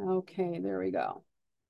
Okay, there we go.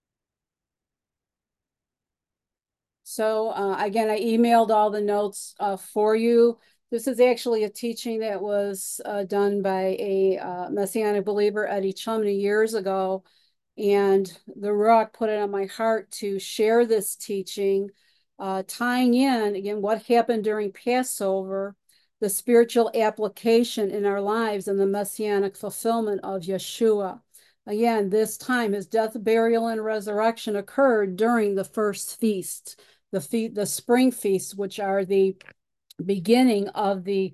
So again, I emailed all the notes for you. This is actually a teaching that was done by a Messianic believer, Eddie Chumney, years ago. And the Ruach put it on my heart to share this teaching, tying in, again, what happened during Passover, the spiritual application in our lives, and the Messianic fulfillment of Yeshua. Again, this time, his death, burial, and resurrection occurred during the first feast, the spring feasts, which are the beginning of the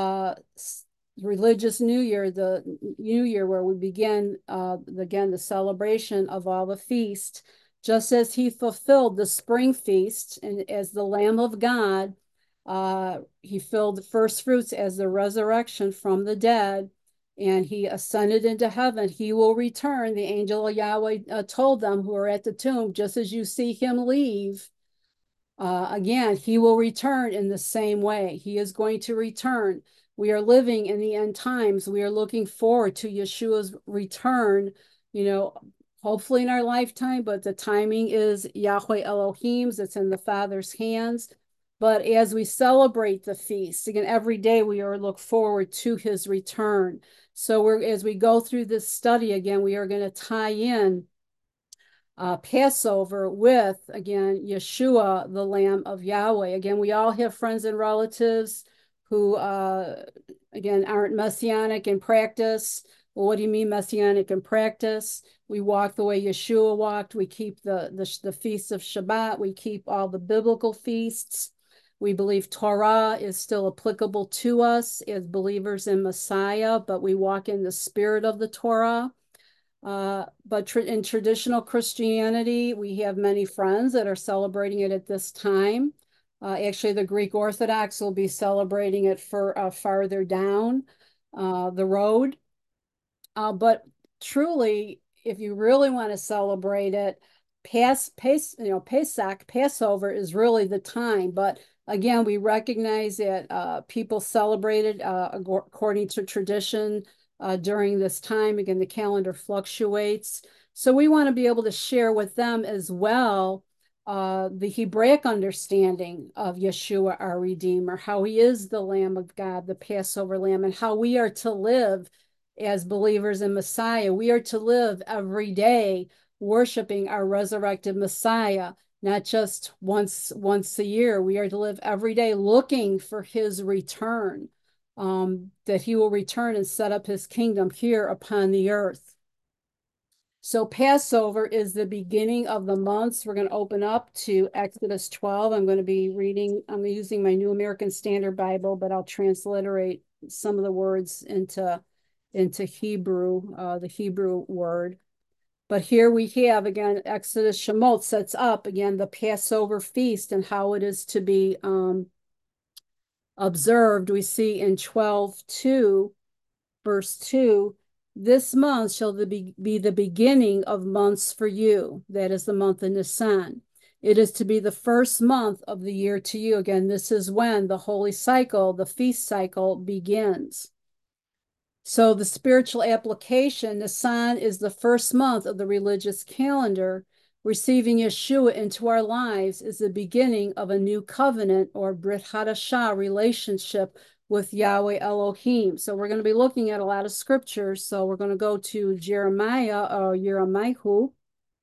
religious new year, the new year where we begin again the celebration of all the feast. Just as he fulfilled the spring feast and as the Lamb of God, he filled the first fruits as the resurrection from the dead, and he ascended into heaven. He will return. The angel of Yahweh told them who are at the tomb, just as you see him leave, again, he will return in the same way. He is going to return. We are living in the end times. We are looking forward to Yeshua's return, you know, hopefully in our lifetime, but the timing is Yahweh Elohim's. It's in the Father's hands. But as we celebrate the feast, again, every day we are look forward to his return. So as we go through this study again, we are going to tie in Passover with, again, Yeshua, the Lamb of Yahweh. Again, we all have friends and relatives who, again, aren't messianic in practice. Well, what do you mean messianic in practice? We walk the way Yeshua walked. We keep the feasts of Shabbat. We keep all the biblical feasts. We believe Torah is still applicable to us as believers in Messiah, but we walk in the spirit of the Torah. But in traditional Christianity, we have many friends that are celebrating it at this time. Actually, the Greek Orthodox will be celebrating it for farther down the road. But truly, if you really want to celebrate it, Pesach, Passover is really the time. But again, we recognize that people celebrate it according to tradition during this time. Again, the calendar fluctuates. So we want to be able to share with them as well the Hebraic understanding of Yeshua, our Redeemer, how he is the Lamb of God, the Passover Lamb, and how we are to live as believers in Messiah. We are to live every day worshiping our resurrected Messiah, not just once a year. We are to live every day looking for his return, that he will return and set up his kingdom here upon the earth. So Passover is the beginning of the months. We're going to open up to Exodus 12. I'm going to be reading, I'm using my New American Standard Bible, but I'll transliterate some of the words into Hebrew, the Hebrew word. But here we have, again, Exodus Shemot sets up, again, the Passover feast and how it is to be observed. We see in 12:2, verse 2, this month shall be the beginning of months for you. That is the month of Nisan. It is to be the first month of the year to you. Again, this is when the holy cycle, the feast cycle, begins. So the spiritual application, Nisan is the first month of the religious calendar. Receiving Yeshua into our lives is the beginning of a new covenant or Brit Hadashah relationship with Yahweh Elohim. So we're going to be looking at a lot of scriptures. So we're going to go to Jeremiah or Yeremiah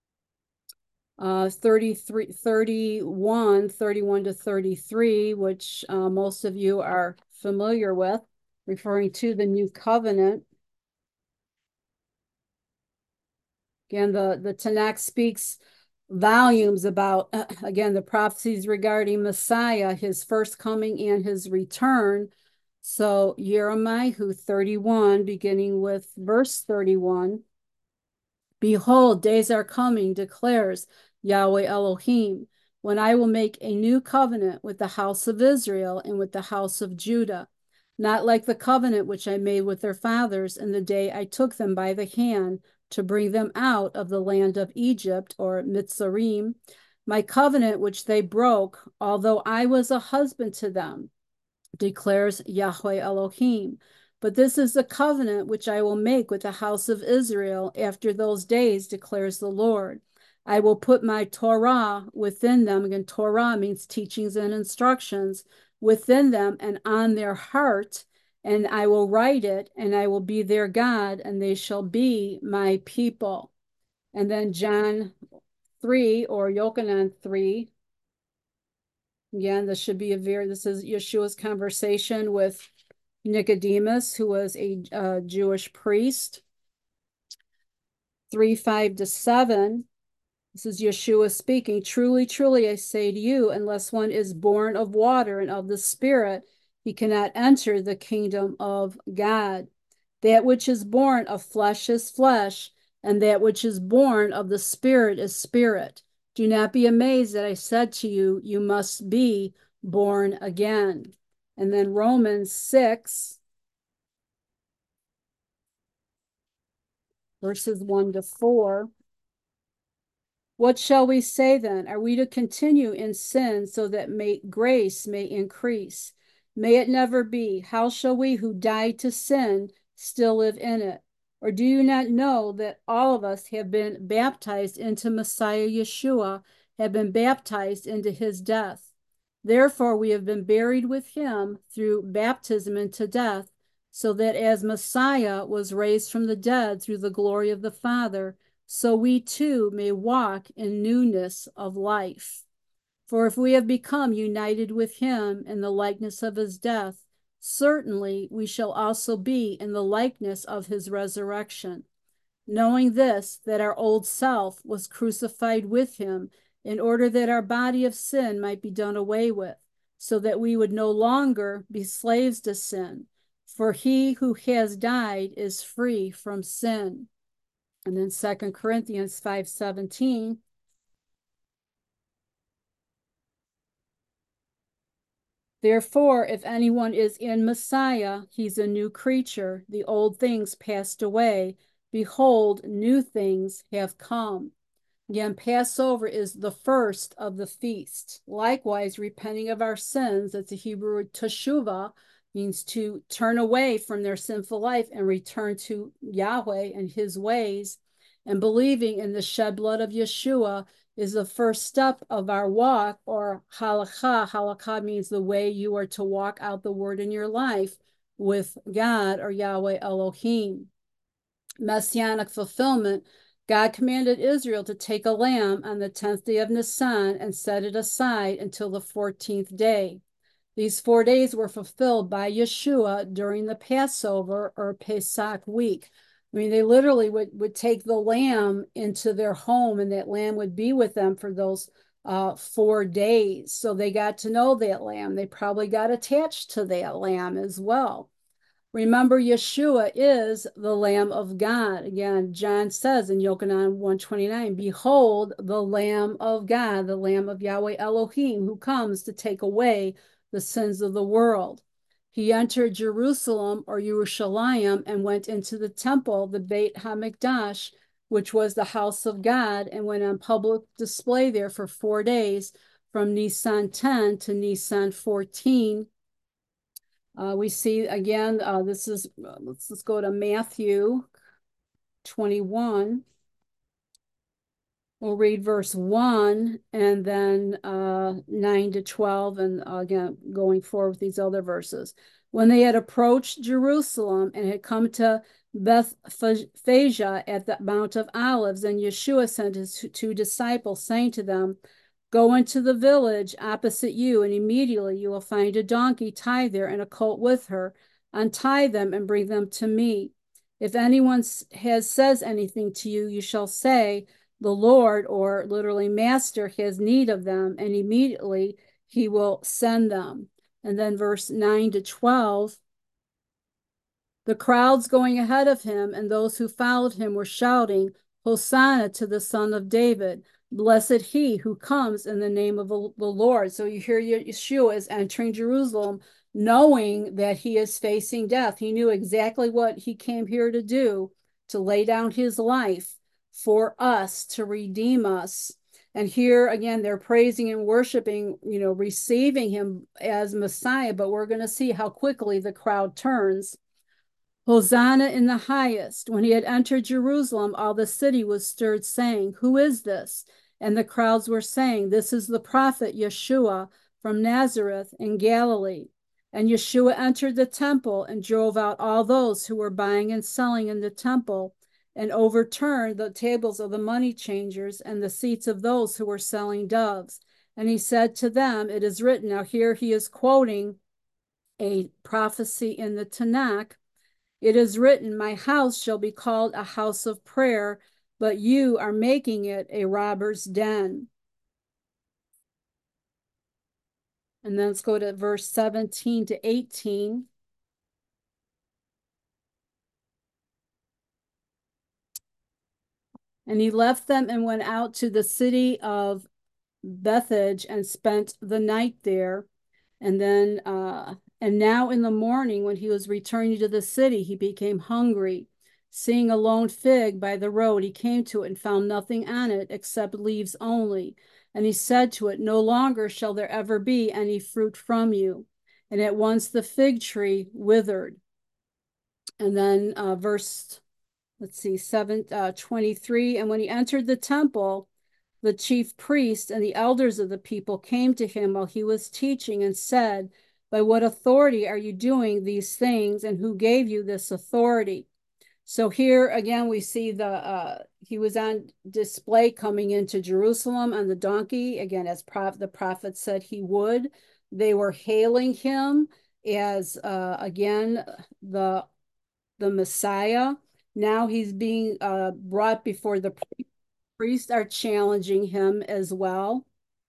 31 to 33, which most of you are familiar with, referring to the new covenant. Again, the Tanakh speaks volumes about, again, the prophecies regarding Messiah, his first coming and his return. So Jeremiah 31, beginning with verse 31, behold, days are coming, declares Yahweh Elohim, when I will make a new covenant with the house of Israel and with the house of Judah, not like the covenant which I made with their fathers in the day I took them by the hand to bring them out of the land of Egypt, or Mitzrayim, my covenant which they broke, although I was a husband to them, declares Yahweh Elohim. But this is the covenant which I will make with the house of Israel after those days, declares the Lord. I will put my Torah within them. Again, Torah means teachings and instructions within them and on their heart, and I will write it, and I will be their God, and they shall be my people. And then John 3 or Yochanan 3. Again, this is Yeshua's conversation with Nicodemus, who was a Jewish priest. 3:5-7. This is Yeshua speaking. Truly, truly, I say to you, unless one is born of water and of the Spirit, he cannot enter the kingdom of God. That which is born of flesh is flesh, and that which is born of the Spirit is spirit. Do not be amazed that I said to you, you must be born again. And then Romans 6, verses 1-4. What shall we say then? Are we to continue in sin so that grace may increase? May it never be. How shall we who died to sin still live in it? Or do you not know that all of us have been baptized into Messiah Yeshua, have been baptized into his death? Therefore, we have been buried with him through baptism into death, so that as Messiah was raised from the dead through the glory of the Father, so we too may walk in newness of life. For if we have become united with him in the likeness of his death, certainly we shall also be in the likeness of his resurrection. Knowing this, that our old self was crucified with him, in order that our body of sin might be done away with, so that we would no longer be slaves to sin. For he who has died is free from sin. And then 2 Corinthians 5:17. Therefore, if anyone is in Messiah, he's a new creature. The old things passed away. Behold, new things have come. Again, Passover is the first of the feast. Likewise, repenting of our sins, that's the Hebrew word teshuvah, means to turn away from their sinful life and return to Yahweh and his ways. And believing in the shed blood of Yeshua is the first step of our walk, or halakha. Halakha means the way you are to walk out the word in your life with God, or Yahweh Elohim. Messianic fulfillment. God commanded Israel to take a lamb on the 10th day of Nisan and set it aside until the 14th day. These 4 days were fulfilled by Yeshua during the Passover or Pesach week. I mean, they literally would take the lamb into their home, and that lamb would be with them for those 4 days. So they got to know that lamb. They probably got attached to that lamb as well. Remember, Yeshua is the Lamb of God. Again, John says in Yochanan 1:29, behold, the Lamb of God, the Lamb of Yahweh Elohim, who comes to take away the sins of the world. He entered Jerusalem, or Yerushalayim, and went into the temple, the Beit HaMikdash, which was the house of God, and went on public display there for 4 days, from Nisan 10 to Nisan 14. We see again, let's go to Matthew 21. We'll read verse 1 and then 9-12, and again, going forward with these other verses. When they had approached Jerusalem and had come to Bethphage at the Mount of Olives, and Yeshua sent his 2 disciples, saying to them, go into the village opposite you, and immediately you will find a donkey tied there and a colt with her. Untie them and bring them to me. If anyone says anything to you, you shall say, the Lord, or literally Master, has need of them, and immediately he will send them. And then verse 9-12. The crowds going ahead of him and those who followed him were shouting, Hosanna to the Son of David. Blessed he who comes in the name of the Lord. So you hear Yeshua is entering Jerusalem, knowing that he is facing death. He knew exactly what he came here to do, to lay down his life for us, to redeem us. And here again, they're praising and worshiping, receiving him as Messiah, but we're going to see how quickly the crowd turns. Hosanna in the highest. When he had entered Jerusalem, all the city was stirred, saying, Who is this? And the crowds were saying, This is the prophet Yeshua from Nazareth in Galilee. And Yeshua entered the temple and drove out all those who were buying and selling in the temple, and overturned the tables of the money changers and the seats of those who were selling doves. And he said to them, It is written. Now, here he is quoting a prophecy in the Tanakh. It is written, My house shall be called a house of prayer, but you are making it a robber's den. And then let's go to verse 17 to 18. And he left them and went out to the city of Bethphage and spent the night there. And then, and now in the morning, when he was returning to the city, he became hungry. Seeing a lone fig by the road, he came to it and found nothing on it except leaves only. And he said to it, No longer shall there ever be any fruit from you. And at once the fig tree withered. And then verse, let's see, 23. And when he entered the temple, the chief priest and the elders of the people came to him while he was teaching and said, By what authority are you doing these things, and who gave you this authority? So here again, we see he was on display coming into Jerusalem on the donkey, again, as the prophet said he would. They were hailing him as, again, the Messiah. Now he's being brought before the priests are challenging him as well.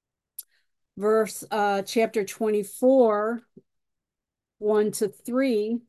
Chapter 24, 1 to 3.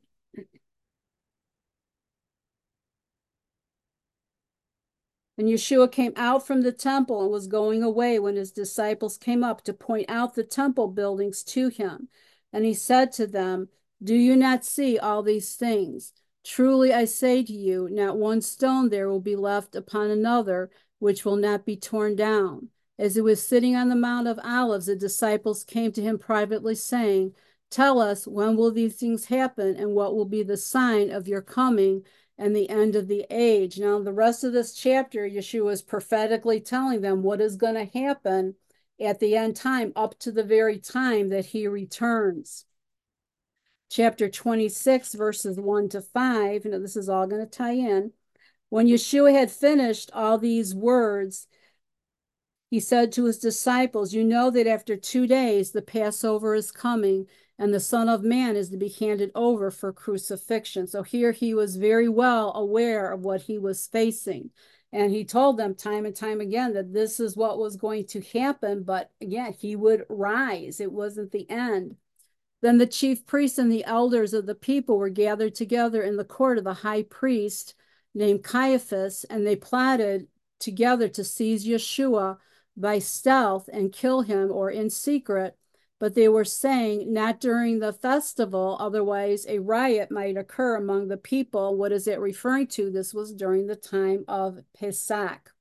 And Yeshua came out from the temple and was going away when his disciples came up to point out the temple buildings to him. And he said to them, Do you not see all these things? Truly I say to you, not one stone there will be left upon another, which will not be torn down. As he was sitting on the Mount of Olives, the disciples came to him privately, saying, Tell us, when will these things happen, and what will be the sign of your coming and the end of the age? Now, the rest of this chapter, Yeshua is prophetically telling them what is going to happen at the end time, up to the very time that he returns. Chapter 26, verses 1 to 5. Now, this is all going to tie in. When Yeshua had finished all these words, he said to his disciples, You know that after 2 days the Passover is coming, and the Son of Man is to be handed over for crucifixion. So here he was very well aware of what he was facing. And he told them time and time again that this is what was going to happen. But again, he would rise. It wasn't the end. Then the chief priests and the elders of the people were gathered together in the court of the high priest named Caiaphas, and they plotted together to seize Yeshua by stealth and kill him, or in secret. But they were saying, Not during the festival, otherwise a riot might occur among the people. What is it referring to? This was during the time of Pesach.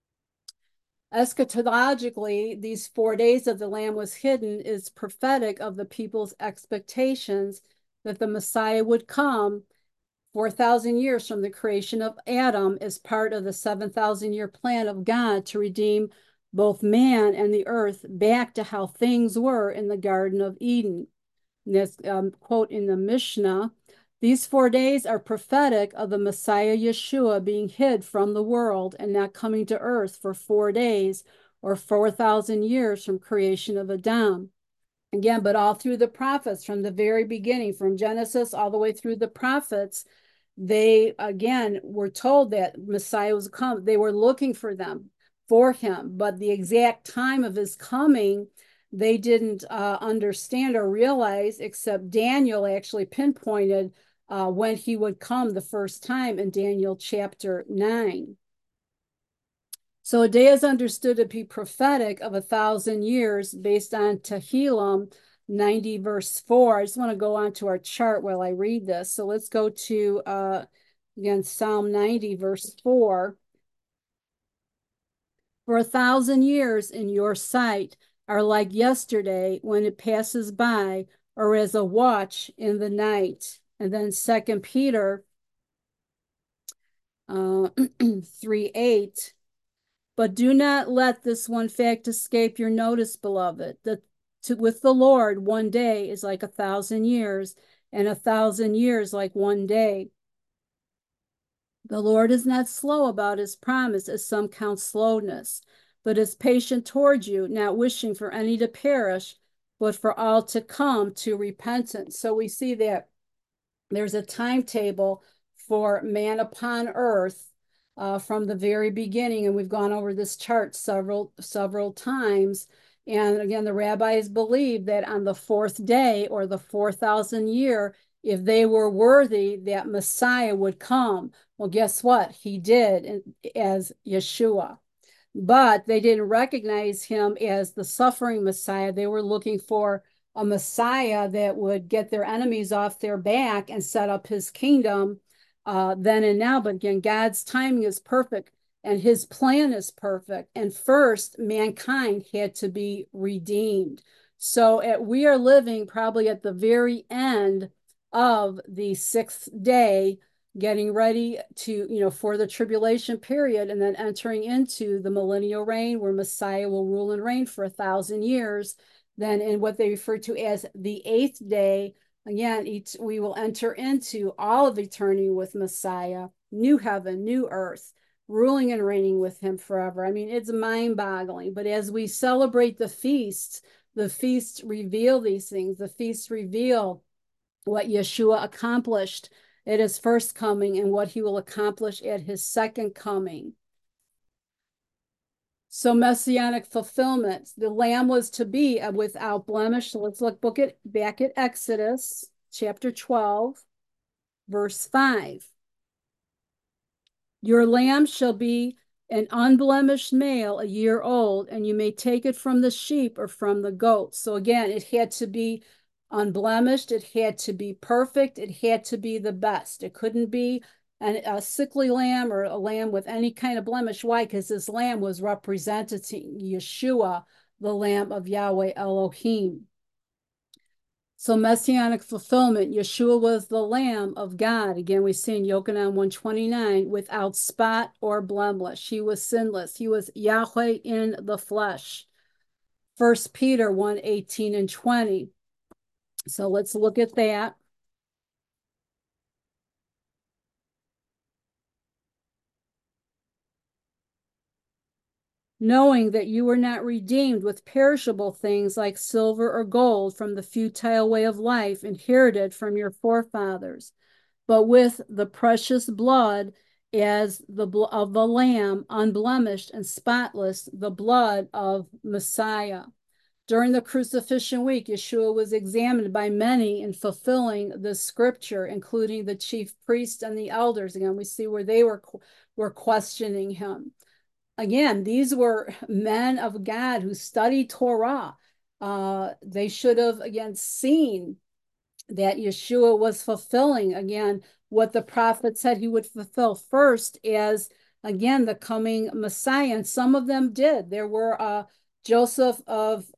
Eschatologically, these 4 days that the Lamb was hidden is prophetic of the people's expectations that the Messiah would come 4,000 years from the creation of Adam as part of the 7,000-year plan of God to redeem both man and the earth back to how things were in the Garden of Eden. And that's quote in the Mishnah. These 4 days are prophetic of the Messiah Yeshua being hid from the world and not coming to earth for 4 days or 4,000 years from creation of Adam. Again, but all through the prophets, from the very beginning, from Genesis all the way through the prophets, they again were told that Messiah was come. They were looking for him, but the exact time of his coming, they didn't understand or realize, except Daniel actually pinpointed when he would come the first time in Daniel chapter 9. So a day is understood to be prophetic of 1,000 years based on Tehillim 90 verse 4. I just want to go on to our chart while I read this. So let's go to, again, Psalm 90 verse 4. For 1,000 years in your sight are like yesterday when it passes by, or as a watch in the night. And then 2 Peter 3:8. But do not let this one fact escape your notice, beloved, that with the Lord, one day is like 1,000 years, and 1,000 years like one day. The Lord is not slow about his promise, as some count slowness, but is patient toward you, not wishing for any to perish, but for all to come to repentance. So we see that there's a timetable for man upon earth from the very beginning, and we've gone over this chart several times. And again, the rabbis believe that on the fourth day, or the 4,000 year, if they were worthy, that Messiah would come. Well, guess what? He did, as Yeshua. But they didn't recognize him as the suffering Messiah. They were looking for a Messiah that would get their enemies off their back and set up his kingdom then and now. But again, God's timing is perfect and his plan is perfect. And first, mankind had to be redeemed. So we are living probably at the very end of the sixth day, getting ready to, for the tribulation period, and then entering into the millennial reign where Messiah will rule and reign for 1,000 years. Then in what they refer to as the eighth day, again, we will enter into all of eternity with Messiah, new heaven, new earth, ruling and reigning with him forever. I mean, it's mind-boggling. But as we celebrate the feasts reveal these things. The feasts reveal what Yeshua accomplished at his first coming and what he will accomplish at his second coming. So messianic fulfillment, the lamb was to be without blemish. So let's look back at Exodus chapter 12, verse 5. Your lamb shall be an unblemished male, a year old, and you may take it from the sheep or from the goats. So again, it had to be unblemished. It had to be perfect. It had to be the best. It couldn't be a sickly lamb or a lamb with any kind of blemish. Why? Because this lamb was representing Yeshua, the Lamb of Yahweh Elohim. So messianic fulfillment, Yeshua was the Lamb of God. Again, we see in Yochanan 1:29, without spot or blemish. He was sinless. He was Yahweh in the flesh. 1 Peter 1:18 and 20. So let's look at that. Knowing that you were not redeemed with perishable things like silver or gold from the futile way of life inherited from your forefathers, but with the precious blood as of the Lamb, unblemished and spotless, the blood of Messiah. During the crucifixion week, Yeshua was examined by many in fulfilling the scripture, including the chief priests and the elders. Again, we see where they were questioning him. Again, these were men of God who studied Torah. They should have, again, seen that Yeshua was fulfilling, again, what the prophet said he would fulfill first as, again, the coming Messiah. And some of them did. There were Joseph of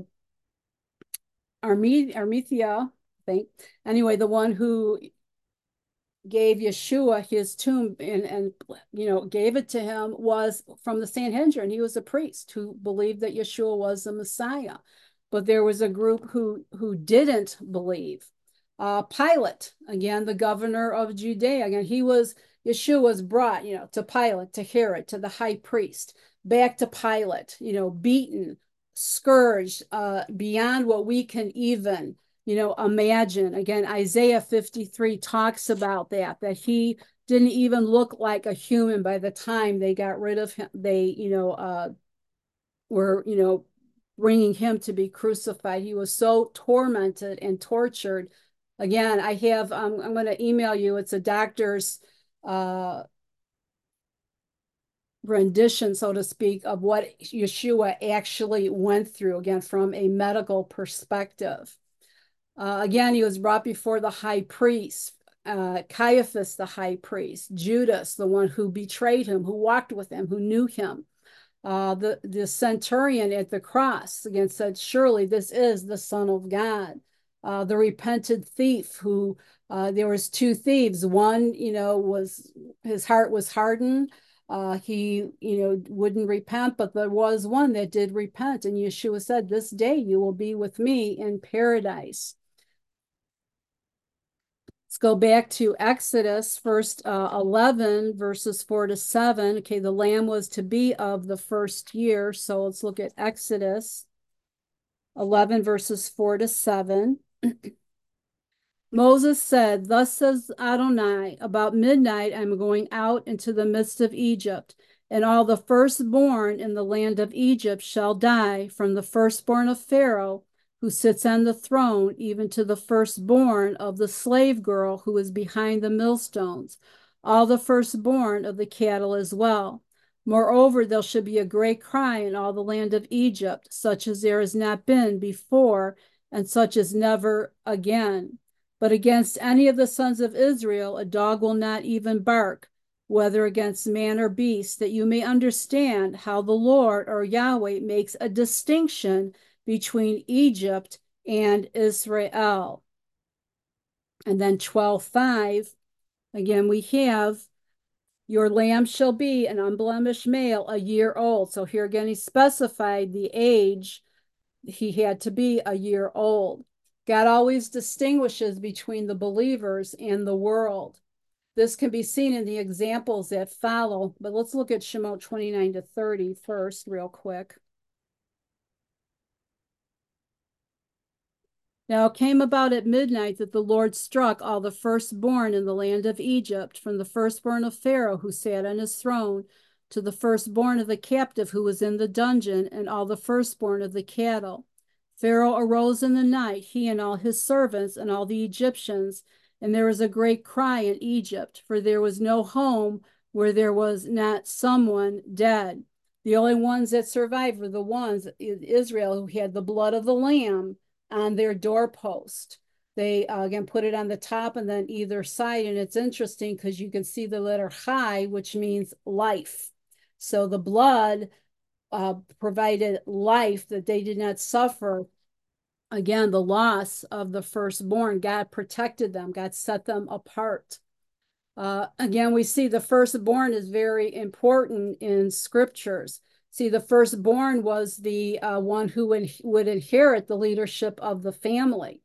Arimathea, I think. Anyway, the one who gave Yeshua his tomb and gave it to him was from the Sanhedrin. He was a priest who believed that Yeshua was the Messiah. But there was a group who didn't believe. Pilate, again, the governor of Judea, again, Yeshua was brought, to Pilate, to Herod, to the high priest, back to Pilate, beaten, scourged, beyond what we can even imagine. Again, Isaiah 53 talks about that he didn't even look like a human by the time they got rid of him. They, were, bringing him to be crucified. He was so tormented and tortured. Again, I'm going to email you. It's a doctor's rendition, so to speak, of what Yeshua actually went through, again, from a medical perspective. Again, he was brought before the high priest, Caiaphas, the high priest, Judas, the one who betrayed him, who walked with him, who knew him. The centurion at the cross, again, said, surely this is the Son of God. The repentant thief who, there was two thieves. One, was his heart was hardened. He, wouldn't repent, but there was one that did repent. And Yeshua said, this day you will be with me in paradise. Let's go back to Exodus, first 11, verses 4 to 7. Okay, the lamb was to be of the first year. So let's look at Exodus 11, verses 4 to 7. Moses said, thus says Adonai, about midnight I'm going out into the midst of Egypt, and all the firstborn in the land of Egypt shall die, from the firstborn of Pharaoh, who sits on the throne, even to the firstborn of the slave girl who is behind the millstones, all the firstborn of the cattle as well. Moreover, there shall be a great cry in all the land of Egypt, such as there has not been before, and such as never again. But against any of the sons of Israel, a dog will not even bark, whether against man or beast, that you may understand how the Lord or Yahweh makes a distinction between Egypt and Israel. And then 12:5, again, we have, your lamb shall be an unblemished male, a year old. So here again, he specified the age he had to be a year old. God always distinguishes between the believers and the world. This can be seen in the examples that follow, but let's look at Shemot 29 to 30 first, real quick. Now it came about at midnight that the Lord struck all the firstborn in the land of Egypt, from the firstborn of Pharaoh who sat on his throne, to the firstborn of the captive who was in the dungeon, and all the firstborn of the cattle. Pharaoh arose in the night, he and all his servants and all the Egyptians, and there was a great cry in Egypt, for there was no home where there was not someone dead. The only ones that survived were the ones in Israel who had the blood of the lamb on their doorpost. They again put it on the top and then either side, and it's interesting because you can see the letter Chai, which means life. So the blood provided life, that they did not suffer, again, the loss of the firstborn. God protected them. God set them apart. Again, we see the firstborn is very important in scriptures. See, the firstborn was the one who would inherit the leadership of the family.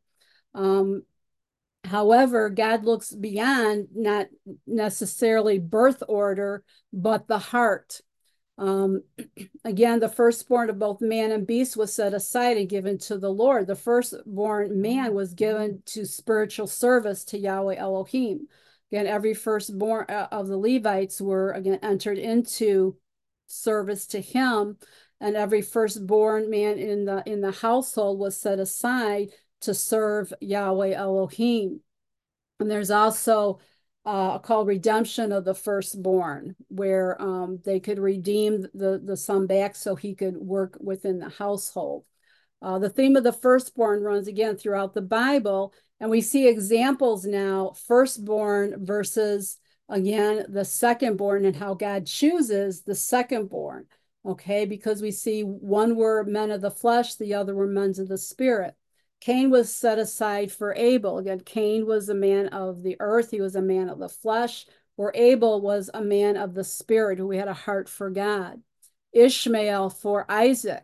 However, God looks beyond not necessarily birth order, but the heart. Again, the firstborn of both man and beast was set aside and given to the Lord. The firstborn man was given to spiritual service to Yahweh Elohim. Again, every firstborn of the Levites were again entered into service to him, and every firstborn man in the household was set aside to serve Yahweh Elohim. And there's also called redemption of the firstborn, where they could redeem the son back so he could work within the household. The theme of the firstborn runs again throughout the Bible, and we see examples now, firstborn versus, again, the secondborn, and how God chooses the secondborn, okay? Because we see one were men of the flesh, the other were men of the spirit. Cain was set aside for Abel. Again, Cain was a man of the earth. He was a man of the flesh, where Abel was a man of the spirit who had a heart for God. Ishmael for Isaac.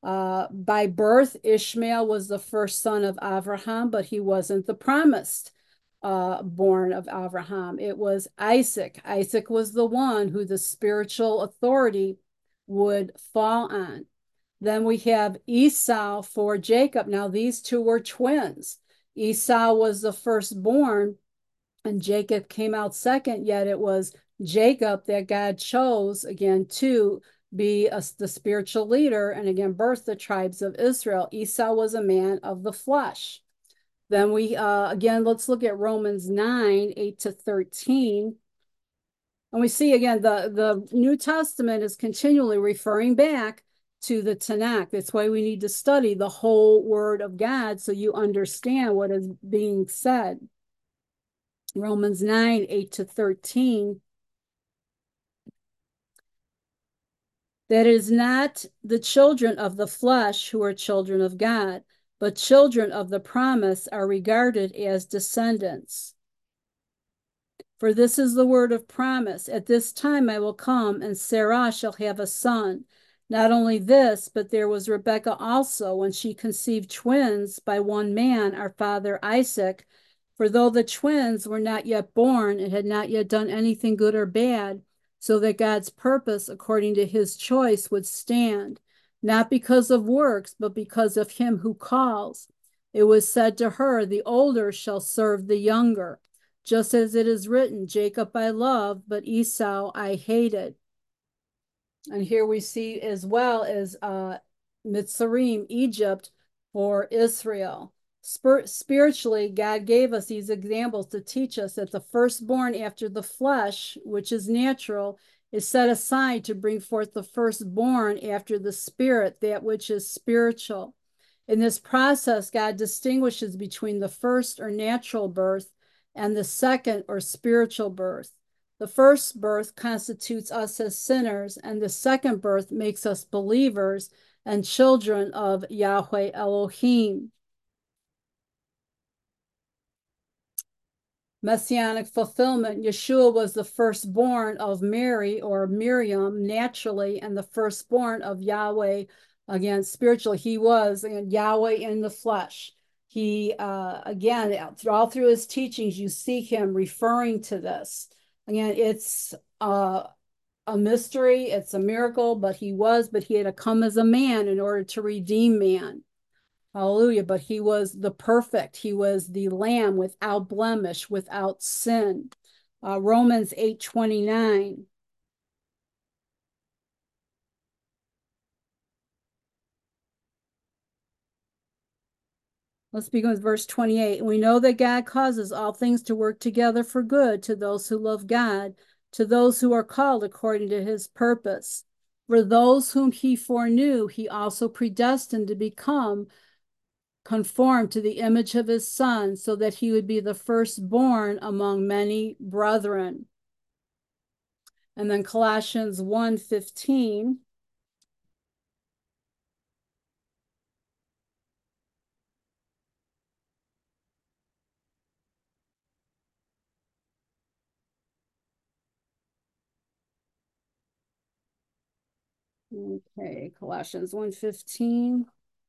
By birth, Ishmael was the first son of Abraham, but he wasn't the promised born of Abraham. It was Isaac. Isaac was the one who the spiritual authority would fall on. Then we have Esau for Jacob. Now, these two were twins. Esau was the firstborn, and Jacob came out second, yet it was Jacob that God chose, again, to be the spiritual leader and, again, birth the tribes of Israel. Esau was a man of the flesh. Then we, again, let's look at Romans 9, 8 to 13. And we see, again, the New Testament is continually referring back to the Tanakh. That's why we need to study the whole Word of God so you understand what is being said. Romans 9, 8 to 13. That it is not the children of the flesh who are children of God, but children of the promise are regarded as descendants. For this is the word of promise. At this time I will come, and Sarah shall have a son. Not only this, but there was Rebekah also, when she conceived twins by one man, our father Isaac. For though the twins were not yet born and had not yet done anything good or bad, so that God's purpose, according to his choice, would stand, not because of works, but because of him who calls. It was said to her, the older shall serve the younger, just as it is written, Jacob I loved, but Esau I hated. And here we see as well as Mitzrayim, Egypt, for Israel. Spiritually, God gave us these examples to teach us that the firstborn after the flesh, which is natural, is set aside to bring forth the firstborn after the spirit, that which is spiritual. In this process, God distinguishes between the first or natural birth and the second or spiritual birth. The first birth constitutes us as sinners, and the second birth makes us believers and children of Yahweh Elohim. Messianic fulfillment. Yeshua was the firstborn of Mary or Miriam naturally, and the firstborn of Yahweh, again, spiritually. He was Yahweh in the flesh. He, again, all through his teachings, you see him referring to this. Again, it's a mystery, it's a miracle, but he had to come as a man in order to redeem man. Hallelujah. But he was the perfect. He was the lamb without blemish, without sin. Romans 8:29. Let's begin with verse 28. We know that God causes all things to work together for good to those who love God, to those who are called according to his purpose. For those whom he foreknew, he also predestined to become conformed to the image of his son, so that he would be the firstborn among many brethren. And then Colossians 1:15. Okay, Colossians 1:15.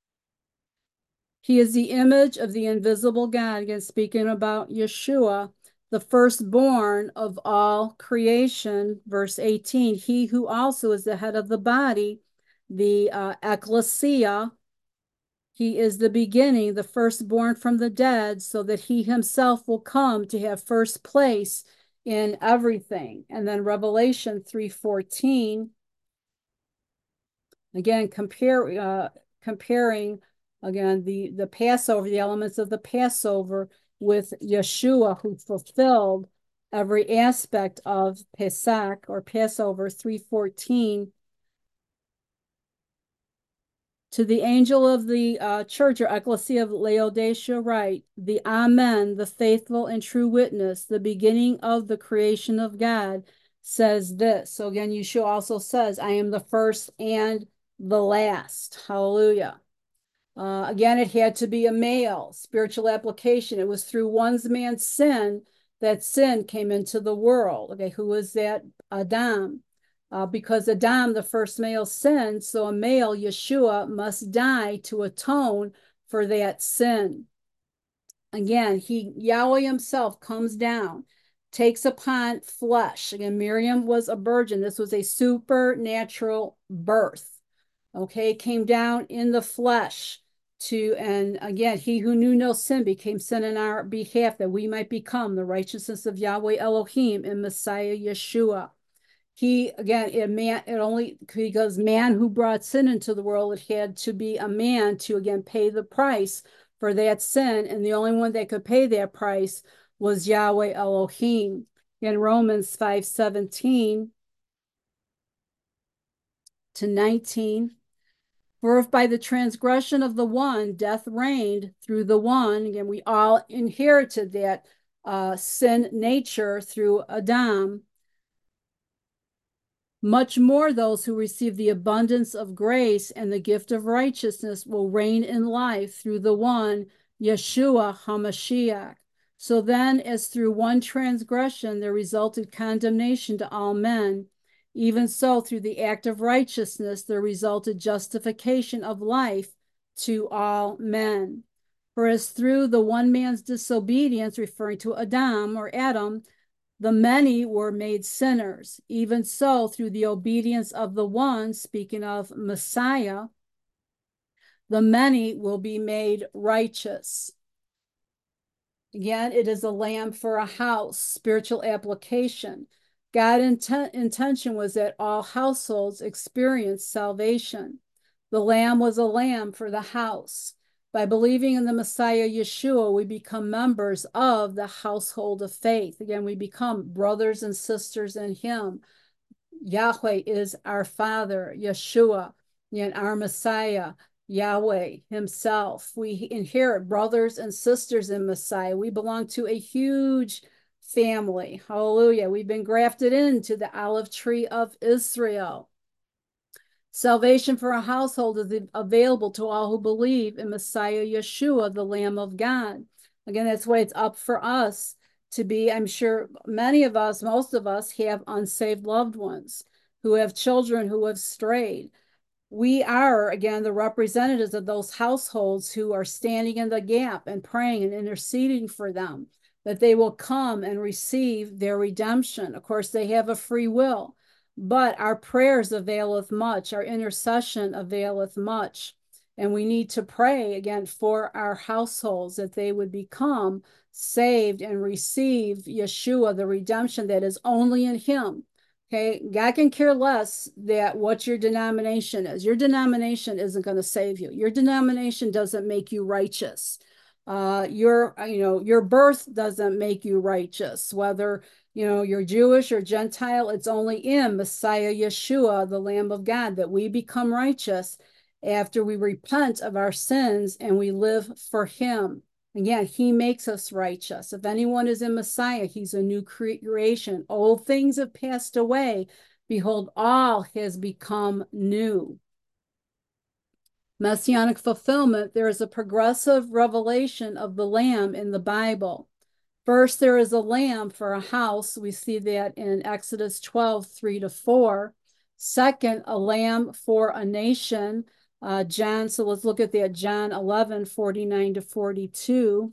He is the image of the invisible God, again speaking about Yeshua, the firstborn of all creation. Verse 18, he who also is the head of the body, the ecclesia. He is the beginning, the firstborn from the dead, so that he himself will come to have first place in everything. And then Revelation 3:14, again, comparing again the Passover, the elements of the Passover with Yeshua, who fulfilled every aspect of Pesach or Passover. 3:14. To the angel of the church or ecclesia of Laodicea write, the Amen, the faithful and true witness, the beginning of the creation of God, says this. So again, Yeshua also says, I am the first and the last. Hallelujah. Again, it had to be a male spiritual application. It was through one man's sin that sin came into the world. Okay, who was that? Adam. Because Adam, the first male, sinned, so a male, Yeshua, must die to atone for that sin. Again, Yahweh himself comes down, takes upon flesh. Again, Miriam was a virgin. This was a supernatural birth. Okay, came down in the flesh and again, he who knew no sin became sin in our behalf, that we might become the righteousness of Yahweh Elohim in Messiah Yeshua. He, again, it only because man who brought sin into the world, it had to be a man to, again, pay the price for that sin. And the only one that could pay that price was Yahweh Elohim. In Romans 5:17 to 19, for if by the transgression of the one death reigned through the one, again, we all inherited that sin nature through Adam, much more those who receive the abundance of grace and the gift of righteousness will reign in life through the one, Yeshua HaMashiach. So then, as through one transgression there resulted condemnation to all men, even so through the act of righteousness there resulted justification of life to all men. For as through the one man's disobedience, referring to Adam, the many were made sinners, even so through the obedience of the one, speaking of Messiah, the many will be made righteous. Again, it is a lamb for a house, spiritual application. God's intention was that all households experience salvation. The lamb was a lamb for the house. By believing in the Messiah Yeshua, we become members of the household of faith. Again, we become brothers and sisters in him. Yahweh is our Father, Yeshua, and our Messiah, Yahweh himself. We inherit brothers and sisters in Messiah. We belong to a huge family. Hallelujah. We've been grafted into the olive tree of Israel. Salvation for a household is available to all who believe in Messiah Yeshua, the Lamb of God. Again, that's why it's up for us to be. I'm sure many of us, most of us, have unsaved loved ones who have children who have strayed. We are, again, the representatives of those households who are standing in the gap and praying and interceding for them, that they will come and receive their redemption. Of course, they have a free will, but our prayers availeth much, our intercession availeth much. And we need to pray again for our households that they would become saved and receive Yeshua, the redemption that is only in him. Okay, God can care less that what your denomination is. Your denomination isn't going to save you. Your denomination doesn't make you righteous. Your birth doesn't make you righteous. Whether you're Jewish or Gentile, it's only in Messiah Yeshua, the Lamb of God, that we become righteous after we repent of our sins and we live for him. Again, he makes us righteous. If anyone is in Messiah, he's a new creation. Old things have passed away. Behold, all has become new. Messianic fulfillment, there is a progressive revelation of the Lamb in the Bible. First, there is a lamb for a house. We see that in Exodus 12, 3-4. Second, a lamb for a nation. So let's look at that, John 11, 49-42.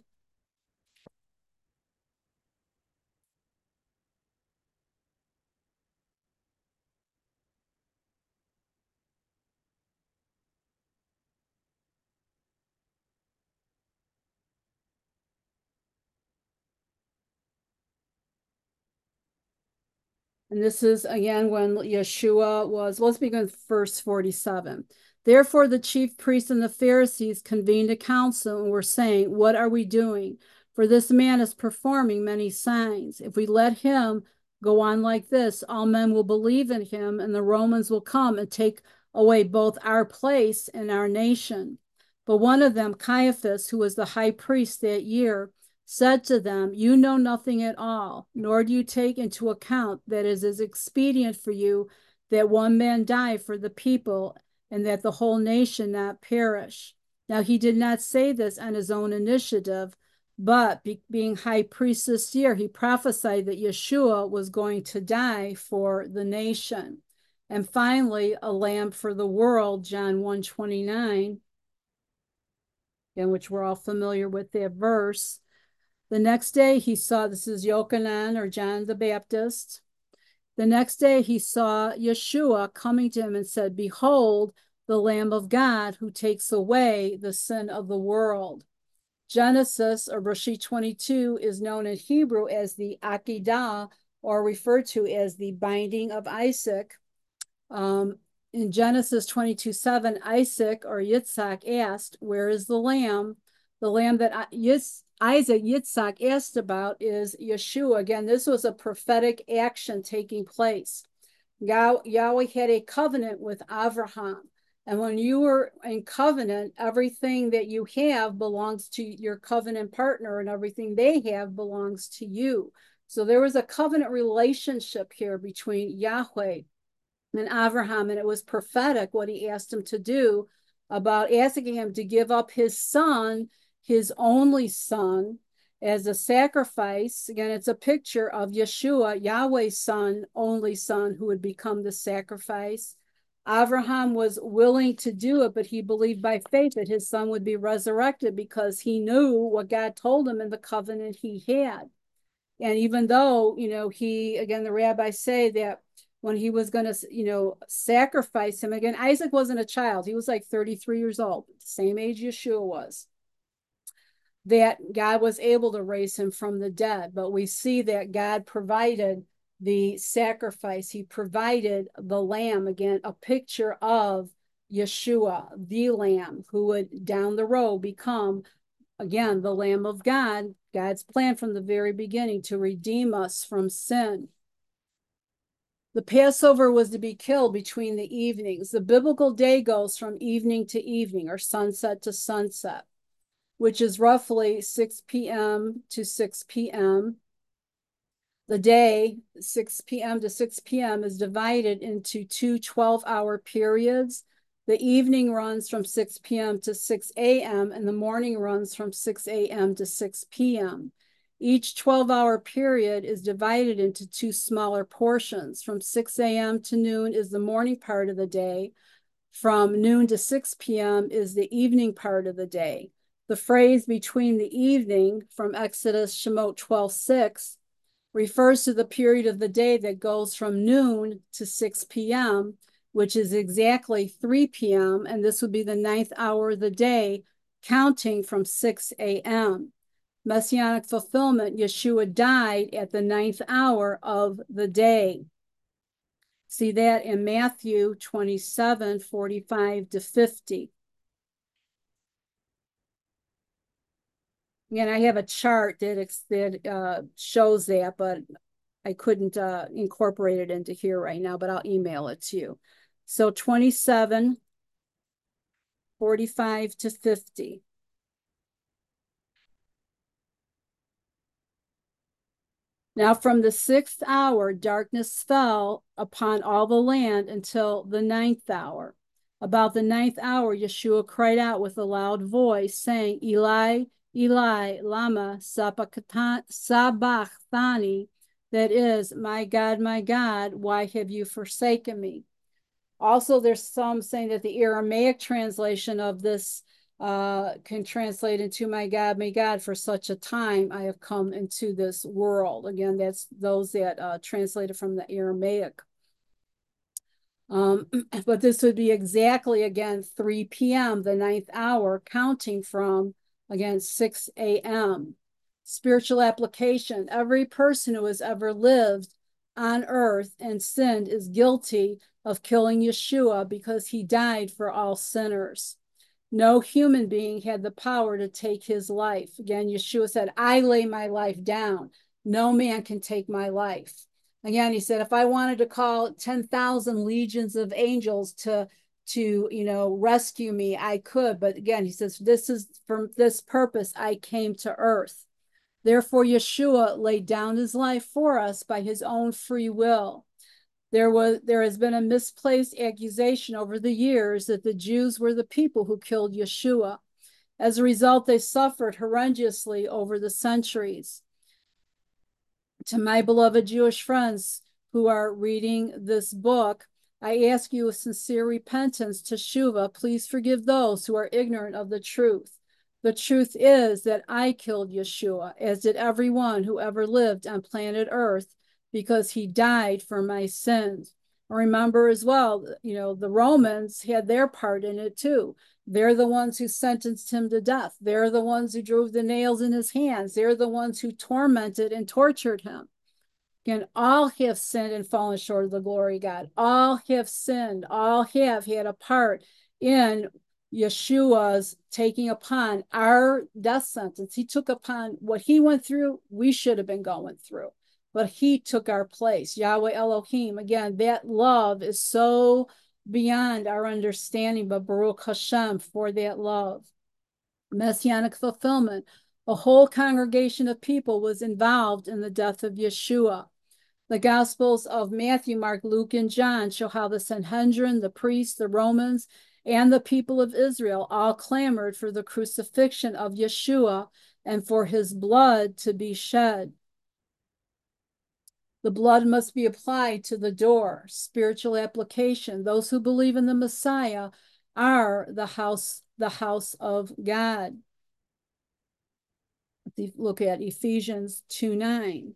And this is again when Yeshua was, let's begin with verse 47. Therefore, the chief priests and the Pharisees convened a council and were saying, what are we doing? For this man is performing many signs. If we let him go on like this, all men will believe in him, and the Romans will come and take away both our place and our nation. But one of them, Caiaphas, who was the high priest that year, said to them, you know nothing at all, nor do you take into account that it is expedient for you that one man die for the people, and that the whole nation not perish. Now he did not say this on his own initiative, but being high priest this year, he prophesied that Yeshua was going to die for the nation. And finally, a lamb for the world, John 1:29, in which we're all familiar with that verse. The next day he saw, this is Yochanan or John the Baptist. The next day he saw Yeshua coming to him and said, behold, the Lamb of God who takes away the sin of the world. Genesis or Bereshit 22 is known in Hebrew as the Akedah, or referred to as the binding of Isaac. In Genesis 22:7, Isaac or Yitzhak asked, where is the lamb? The lamb that Yitzhak asked about is Yeshua. Again, this was a prophetic action taking place. Yahweh had a covenant with Abraham. And when you were in covenant, everything that you have belongs to your covenant partner, and everything they have belongs to you. So there was a covenant relationship here between Yahweh and Abraham, and it was prophetic what he asked him to do about asking him to give up his son, his only son, as a sacrifice. Again, it's a picture of Yeshua, Yahweh's son, only son, who would become the sacrifice. Abraham was willing to do it, but he believed by faith that his son would be resurrected because he knew what God told him in the covenant he had. And even though, again, the rabbis say that when he was going to, sacrifice him, again, Isaac wasn't a child. He was like 33 years old, the same age Yeshua was, that God was able to raise him from the dead. But we see that God provided the sacrifice. He provided the lamb, again, a picture of Yeshua, the lamb, who would down the road become, again, the Lamb of God, God's plan from the very beginning to redeem us from sin. The Passover was to be killed between the evenings. The biblical day goes from evening to evening, or sunset to sunset, which is roughly 6 p.m. to 6 p.m. The day, 6 p.m. to 6 p.m., is divided into two 12-hour periods. The evening runs from 6 p.m. to 6 a.m., and the morning runs from 6 a.m. to 6 p.m. Each 12-hour period is divided into two smaller portions. From 6 a.m. to noon is the morning part of the day. From noon to 6 p.m. is the evening part of the day. The phrase between the evening from Exodus Shemot 12:6 refers to the period of the day that goes from noon to 6 p.m., which is exactly 3 p.m., and this would be the 9th hour of the day, counting from 6 a.m. Messianic fulfillment, Yeshua died at the 9th hour of the day. See that in Matthew 27:45 to 50. Again, I have a chart that shows that, but I couldn't incorporate it into here right now, but I'll email it to you. So 27:45 to 50. Now from the 6th hour, darkness fell upon all the land until the 9th hour. About the 9th hour, Yeshua cried out with a loud voice, saying, Eli, Eli, lama sabachthani, that is, my God, why have you forsaken me? Also, there's some saying that the Aramaic translation of this can translate into my God, for such a time I have come into this world. Again, that's those that translated from the Aramaic. But this would be exactly, again, 3 p.m., the 9th hour, counting from, again, 6 a.m. Spiritual application. Every person who has ever lived on earth and sinned is guilty of killing Yeshua because he died for all sinners. No human being had the power to take his life. Again, Yeshua said, I lay my life down. No man can take my life. Again, he said, if I wanted to call 10,000 legions of angels to rescue me, I could. But again, he says, this is for this purpose I came to earth. Therefore, Yeshua laid down his life for us by his own free will. There has been a misplaced accusation over the years that the Jews were the people who killed Yeshua. As a result, they suffered horrendously over the centuries. To my beloved Jewish friends who are reading this book, I ask you with sincere repentance to Teshuva, please forgive those who are ignorant of the truth. The truth is that I killed Yeshua, as did everyone who ever lived on planet Earth, because he died for my sins. Remember as well, the Romans had their part in it too. They're the ones who sentenced him to death. They're the ones who drove the nails in his hands. They're the ones who tormented and tortured him. Again, all have sinned and fallen short of the glory of God. All have sinned. All have had a part in Yeshua's taking upon our death sentence. He took upon what he went through, we should have been going through. But he took our place. Yahweh Elohim. Again, that love is so beyond our understanding, but Baruch Hashem for that love. Messianic fulfillment. A whole congregation of people was involved in the death of Yeshua. The Gospels of Matthew, Mark, Luke, and John show how the Sanhedrin, the priests, the Romans, and the people of Israel all clamored for the crucifixion of Yeshua and for his blood to be shed. The blood must be applied to the door. Spiritual application. Those who believe in the Messiah are the house of God. Look at Ephesians 2:9.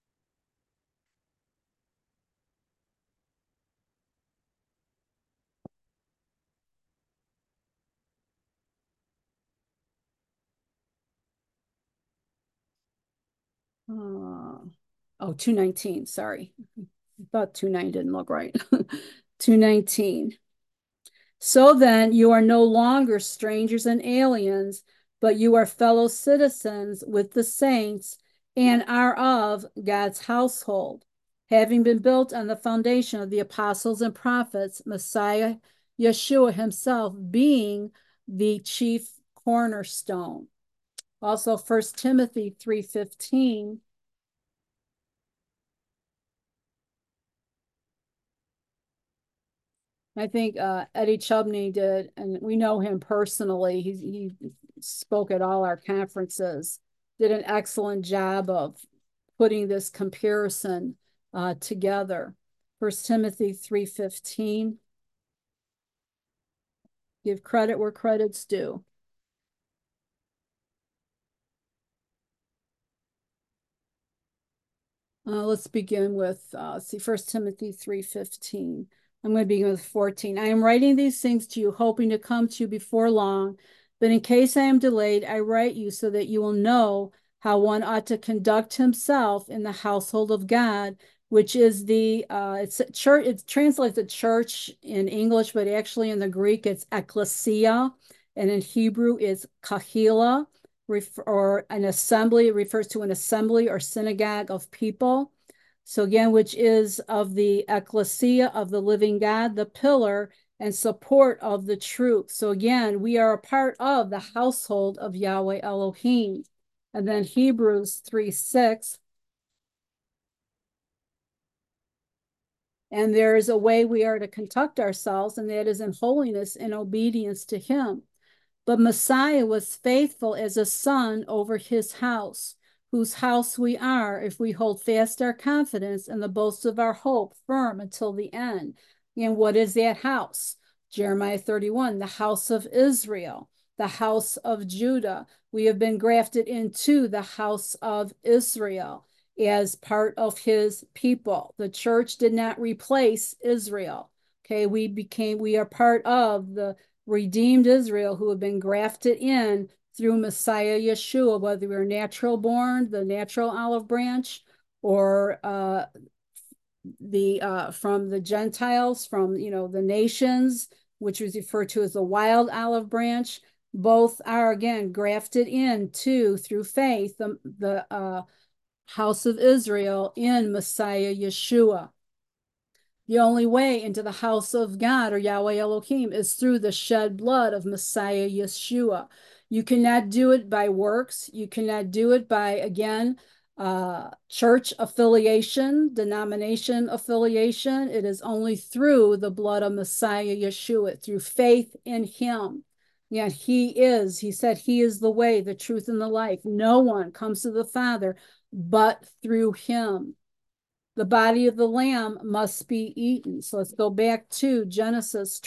Oh, 2:19, sorry. I thought 2:9 didn't look right. 2:19. So then you are no longer strangers and aliens, but you are fellow citizens with the saints and are of God's household, having been built on the foundation of the apostles and prophets, Messiah Yeshua himself being the chief cornerstone. Also, 1 Timothy 3:15. I think Eddie Chubney did, and we know him personally. He spoke at all our conferences, did an excellent job of putting this comparison together. 1 Timothy 3:15. Give credit where credit's due. Let's begin with, see, 1 Timothy 3:15. I'm going to begin with 14. I am writing these things to you, hoping to come to you before long. But in case I am delayed, I write you so that you will know how one ought to conduct himself in the household of God, which is it's church. It translates to church in English, but actually in the Greek, it's ecclesia. And in Hebrew, it's kahila, or an assembly. It refers to an assembly or synagogue of people. So again, which is of the ecclesia of the living God, the pillar and support of the truth. So again, we are a part of the household of Yahweh Elohim. And then Hebrews 3:6. And there is a way we are to conduct ourselves, and that is in holiness and obedience to him. But Messiah was faithful as a son over his house, whose house we are if we hold fast our confidence and the boast of our hope firm until the end. And what is that house? Jeremiah 31, the house of Israel, the house of Judah. We have been grafted into the house of Israel as part of his people. The church did not replace Israel. Okay, we are part of the redeemed Israel who have been grafted in through Messiah Yeshua, whether we're natural born, the natural olive branch, or from the Gentiles, from the nations, which is referred to as the wild olive branch. Both are again grafted into through faith the house of Israel in Messiah Yeshua. The only way into the house of God or Yahweh Elohim is through the shed blood of Messiah Yeshua. You cannot do it by works. You cannot do it by, again, church affiliation, denomination affiliation. It is only through the blood of Messiah Yeshua, through faith in him. Yeah, he said he is the way, the truth, and the life. No one comes to the Father but through him. The body of the lamb must be eaten. So let's go back to Genesis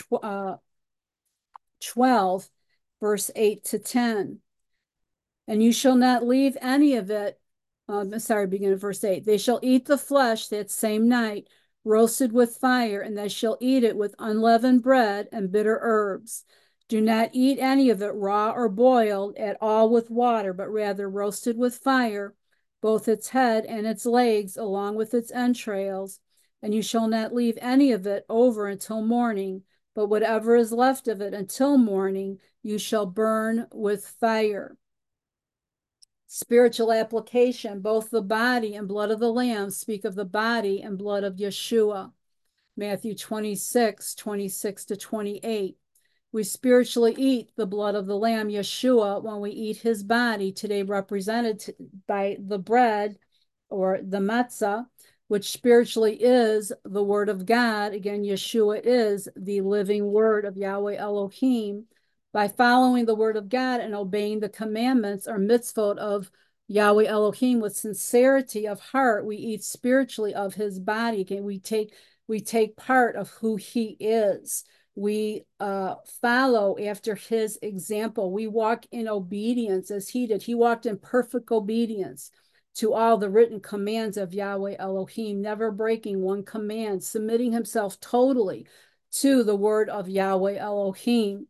12, verse 8 to 10. And you shall not leave any of it. Begin at verse 8. They shall eat the flesh that same night, roasted with fire, and they shall eat it with unleavened bread and bitter herbs. Do not eat any of it raw or boiled at all with water, but rather roasted with fire, both its head and its legs, along with its entrails. And you shall not leave any of it over until morning, but whatever is left of it until morning, you shall burn with fire. Spiritual application, both the body and blood of the Lamb speak of the body and blood of Yeshua. Matthew 26 to 28. We spiritually eat the blood of the Lamb, Yeshua, when we eat his body, today represented by the bread or the matzah, which spiritually is the word of God. Again, Yeshua is the living word of Yahweh Elohim. By following the word of God and obeying the commandments or mitzvot of Yahweh Elohim with sincerity of heart, we eat spiritually of his body. Okay, we take part of who he is. We follow after his example. We walk in obedience as he did. He walked in perfect obedience to all the written commands of Yahweh Elohim, never breaking one command, submitting himself totally to the word of Yahweh Elohim.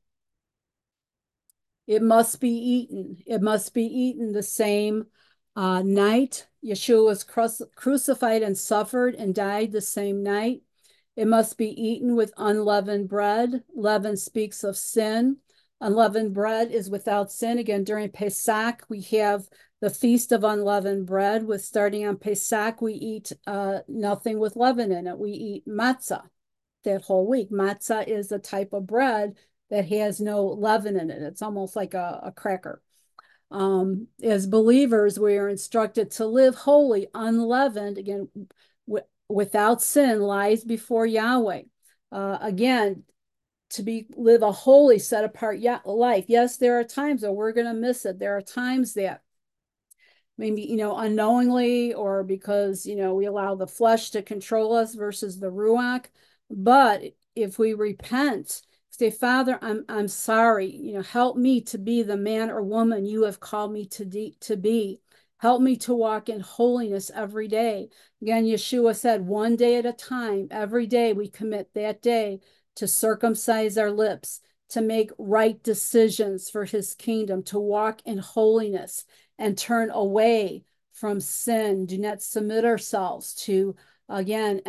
It must be eaten. It must be eaten the same night. Yeshua was crucified and suffered and died the same night. It must be eaten with unleavened bread. Leaven speaks of sin. Unleavened bread is without sin. Again, during Pesach, we have the Feast of Unleavened Bread. With starting on Pesach, we eat nothing with leaven in it. We eat matzah that whole week. Matzah is a type of bread that has no leaven in it. It's almost like a cracker. As believers, we are instructed to live holy, unleavened, again, without sin, lies before Yahweh. Again, to live a holy, set apart life. Yes, there are times that we're going to miss it. There are times that maybe, unknowingly or because, we allow the flesh to control us versus the Ruach. But if we repent, say, Father, I'm sorry, help me to be the man or woman you have called me to be. Help me to walk in holiness every day. Again, Yeshua said, one day at a time, every day we commit that day to circumcise our lips, to make right decisions for his kingdom, to walk in holiness and turn away from sin. Do not submit ourselves to, again,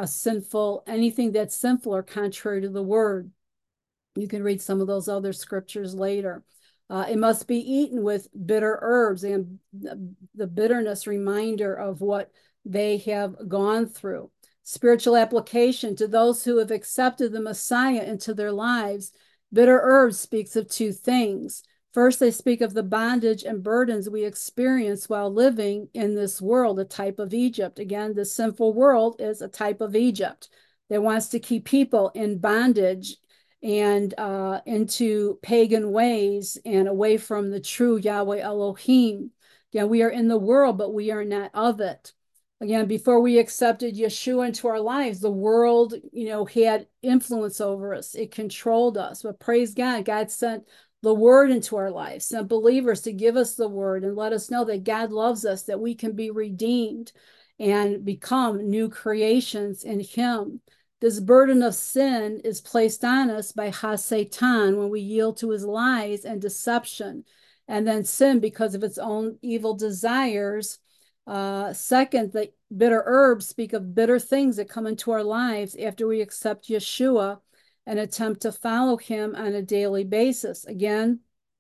anything that's sinful or contrary to the word. You can read some of those other scriptures later. It must be eaten with bitter herbs, and the bitterness reminder of what they have gone through. Spiritual application to those who have accepted the Messiah into their lives. Bitter herbs speaks of two things. First, they speak of the bondage and burdens we experience while living in this world, a type of Egypt. Again, the sinful world is a type of Egypt that wants to keep people in bondage and into pagan ways and away from the true Yahweh Elohim. Again, we are in the world, but we are not of it. Again, before we accepted Yeshua into our lives, the world, had influence over us. It controlled us. But praise God, God sent the word into our lives, sent believers to give us the word and let us know that God loves us, that we can be redeemed and become new creations in him. This burden of sin is placed on us by Ha-Satan when we yield to his lies and deception. And then sin, because of its own evil desires. Second, the bitter herbs speak of bitter things that come into our lives after we accept Yeshua and attempt to follow him on a daily basis. Again,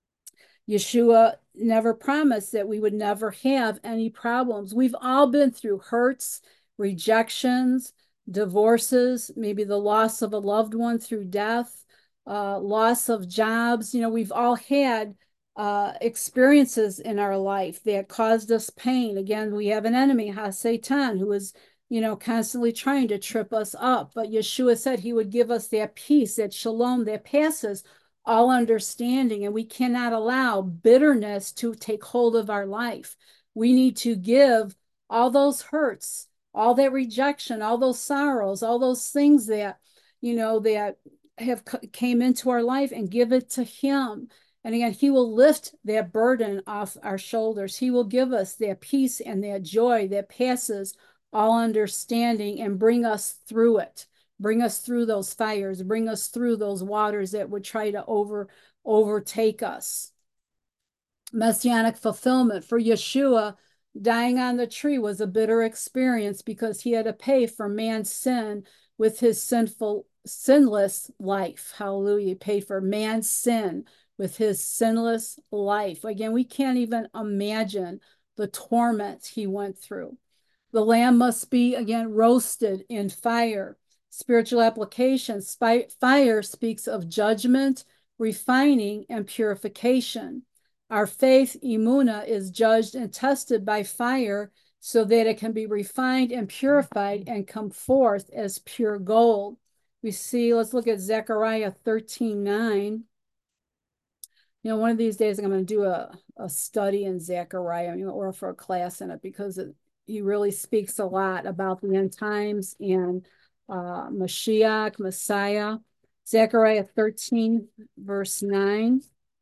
Yeshua never promised that we would never have any problems. We've all been through hurts, rejections, divorces, maybe the loss of a loved one through death, loss of jobs. We've all had experiences in our life that caused us pain. Again, we have an enemy, Ha-Satan, who is constantly trying to trip us up. But Yeshua said he would give us that peace, that shalom that passes all understanding. And we cannot allow bitterness to take hold of our life. We need to give all those hurts, all that rejection, all those sorrows, all those things that, that have came into our life and give it to him. And again, he will lift that burden off our shoulders. He will give us that peace and that joy that passes all understanding and bring us through it. Bring us through those fires, bring us through those waters that would try to overtake us. Messianic fulfillment for Yeshua, dying on the tree was a bitter experience because he had to pay for man's sin with his sinless life. Hallelujah. He paid for man's sin with his sinless life. Again, we can't even imagine the torment he went through. The lamb must be, again, roasted in fire. Spiritual application. Fire speaks of judgment, refining, and purification. Our faith, Imuna, is judged and tested by fire so that it can be refined and purified and come forth as pure gold. Let's look at Zechariah 13:9. One of these days I'm going to do a study in Zechariah, or for a class in it, because he really speaks a lot about the end times and Mashiach, Messiah. Zechariah 13, verse 9.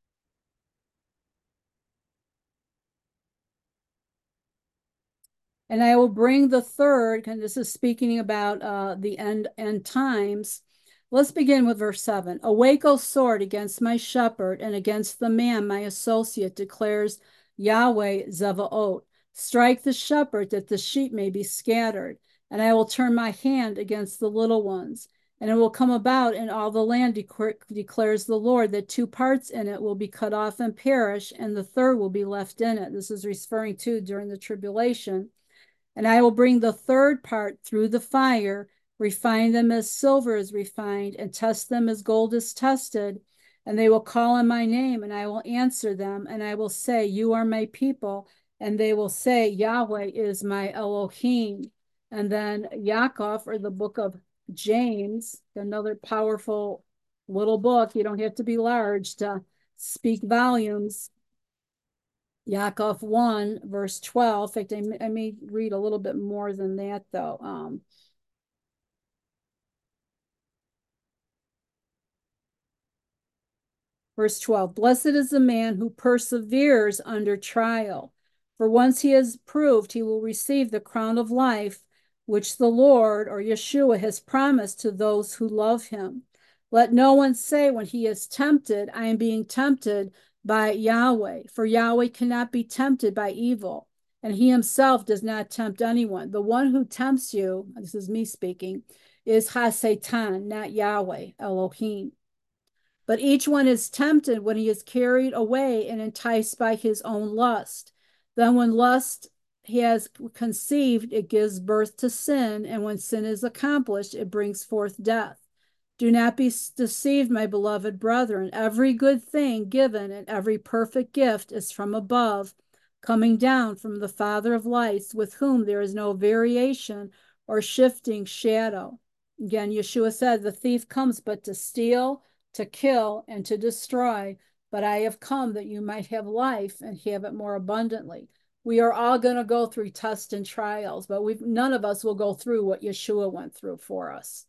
And I will bring the third, and this is speaking about the end times. Let's begin with verse 7. Awake, O sword, against my shepherd and against the man, my associate, declares Yahweh Zevaot. Strike the shepherd that the sheep may be scattered, and I will turn my hand against the little ones. And it will come about in all the land, declares the Lord, that two parts in it will be cut off and perish, and the third will be left in it. This is referring to during the tribulation. And I will bring the third part through the fire, refine them as silver is refined, and test them as gold is tested. And they will call on my name, and I will answer them, and I will say, You are my people. And they will say, Yahweh is my Elohim. And then Yaakov, or the book of James, another powerful little book. You don't have to be large to speak volumes. Yaakov 1, verse 12. In fact, I may read a little bit more than that, though. Verse 12, blessed is the man who perseveres under trial. For once he has proved, he will receive the crown of life, which the Lord, or Yeshua, has promised to those who love him. Let no one say when he is tempted, I am being tempted by Yahweh, for Yahweh cannot be tempted by evil, and he himself does not tempt anyone. The one who tempts you, this is me speaking, is Ha-Satan, not Yahweh, Elohim. But each one is tempted when he is carried away and enticed by his own lust. Then when lust has conceived, it gives birth to sin, and when sin is accomplished, it brings forth death. Do not be deceived, my beloved brethren. Every good thing given and every perfect gift is from above, coming down from the Father of lights, with whom there is no variation or shifting shadow. Again, Yeshua said, the thief comes but to steal, to kill, and to destroy, but I have come that you might have life and have it more abundantly. We are all going to go through tests and trials, but none of us will go through what Yeshua went through for us.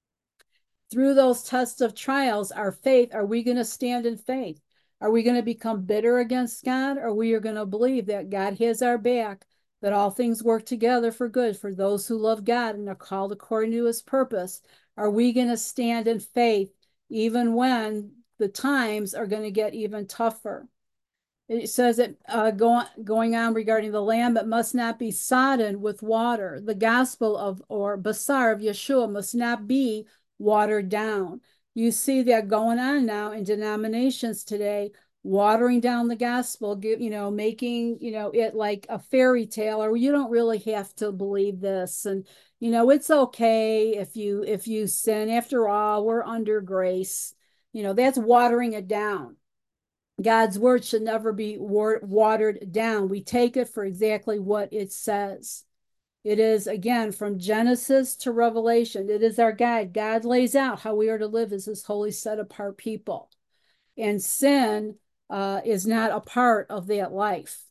Through those tests of trials, our faith, are we going to stand in faith? Are we going to become bitter against God, or we are going to believe that God has our back, that all things work together for good for those who love God and are called according to his purpose? Are we going to stand in faith even when the times are going to get even tougher? It says that going on regarding the lamb, it must not be sodden with water. The gospel of, or basar of Yeshua, must not be watered down. You see that going on now in denominations today, watering down the gospel, making, it like a fairy tale, or you don't really have to believe this. And, it's okay if you sin. After all, we're under grace. That's watering it down. God's word should never be watered down. We take it for exactly what it says. It is, again, from Genesis to Revelation. It is our guide. God lays out how we are to live as his holy, set apart people. And sin is not a part of that life.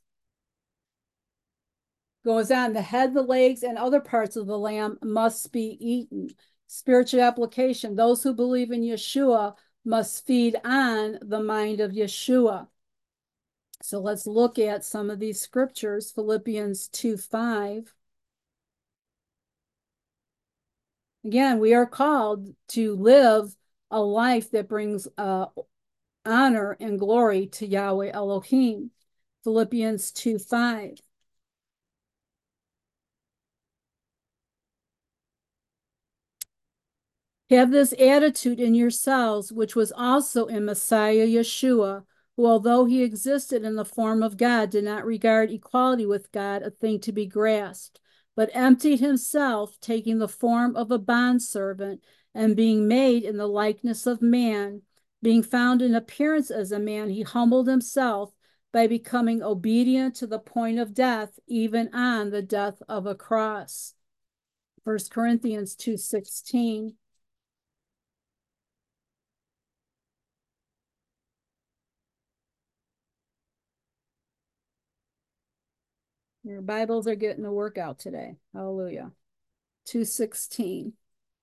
Goes on, the head, the legs, and other parts of the lamb must be eaten. Spiritual application. Those who believe in Yeshua must feed on the mind of Yeshua. So let's look at some of these scriptures. Philippians 2:5. Again, we are called to live a life that brings honor and glory to Yahweh Elohim. Philippians 2:5. Have this attitude in yourselves, which was also in Messiah Yeshua, who, although he existed in the form of God, did not regard equality with God a thing to be grasped, but emptied himself, taking the form of a bondservant, and being made in the likeness of man. Being found in appearance as a man, he humbled himself by becoming obedient to the point of death, even on the death of a cross. 1 Corinthians 2:16. Our Bibles are getting the work out today. Hallelujah. 2:16.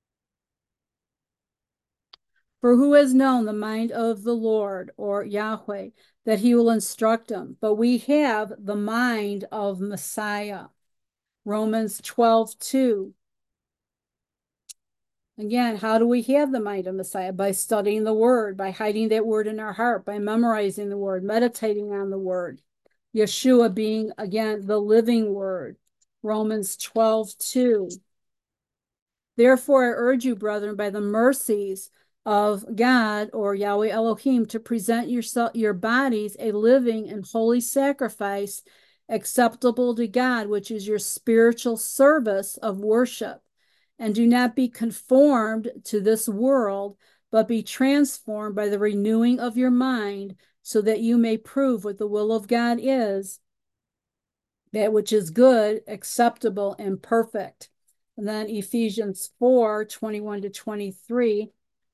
For who has known the mind of the Lord, or Yahweh, that he will instruct him? But we have the mind of Messiah. Romans 12:2. Again, how do we have the mind of Messiah? By studying the word, by hiding that word in our heart, by memorizing the word, meditating on the word. Yeshua being, again, the living word. Romans 12:2. Therefore, I urge you, brethren, by the mercies of God, or Yahweh Elohim, to present your bodies a living and holy sacrifice acceptable to God, which is your spiritual service of worship. And do not be conformed to this world, but be transformed by the renewing of your mind, so that you may prove what the will of God is, that which is good, acceptable, and perfect. And then Ephesians 4:21-23.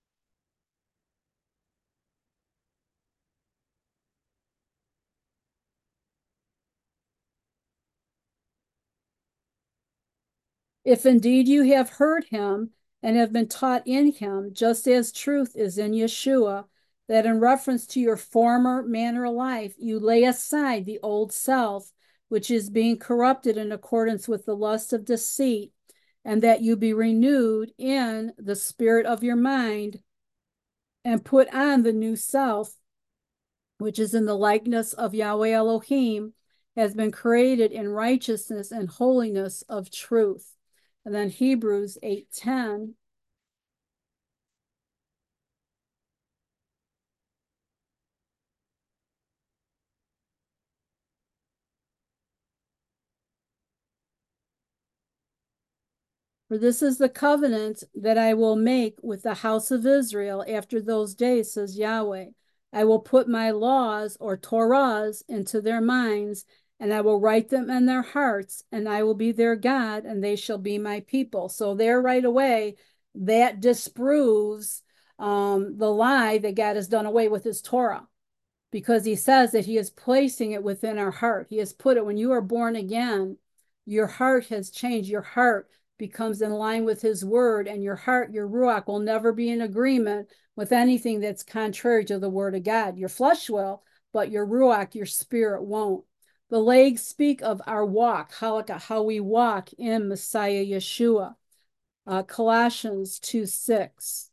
If indeed you have heard him and have been taught in him, just as truth is in Yeshua, that in reference to your former manner of life, you lay aside the old self, which is being corrupted in accordance with the lust of deceit, and that you be renewed in the spirit of your mind, and put on the new self, which is in the likeness of Yahweh Elohim, has been created in righteousness and holiness of truth. And then Hebrews 8:10. For this is the covenant that I will make with the house of Israel after those days, says Yahweh. I will put my laws, or Torahs, into their minds, and I will write them in their hearts, and I will be their God, and they shall be my people. So there right away, that disproves the lie that God has done away with his Torah, because he says that he is placing it within our heart. He has put it, when you are born again, your heart has changed. Your heart becomes in line with his word, and your heart, your ruach, will never be in agreement with anything that's contrary to the word of God. Your flesh will, but your ruach, your spirit, won't. The legs speak of our walk, halakha, how we walk in Messiah Yeshua. Colossians 2:6.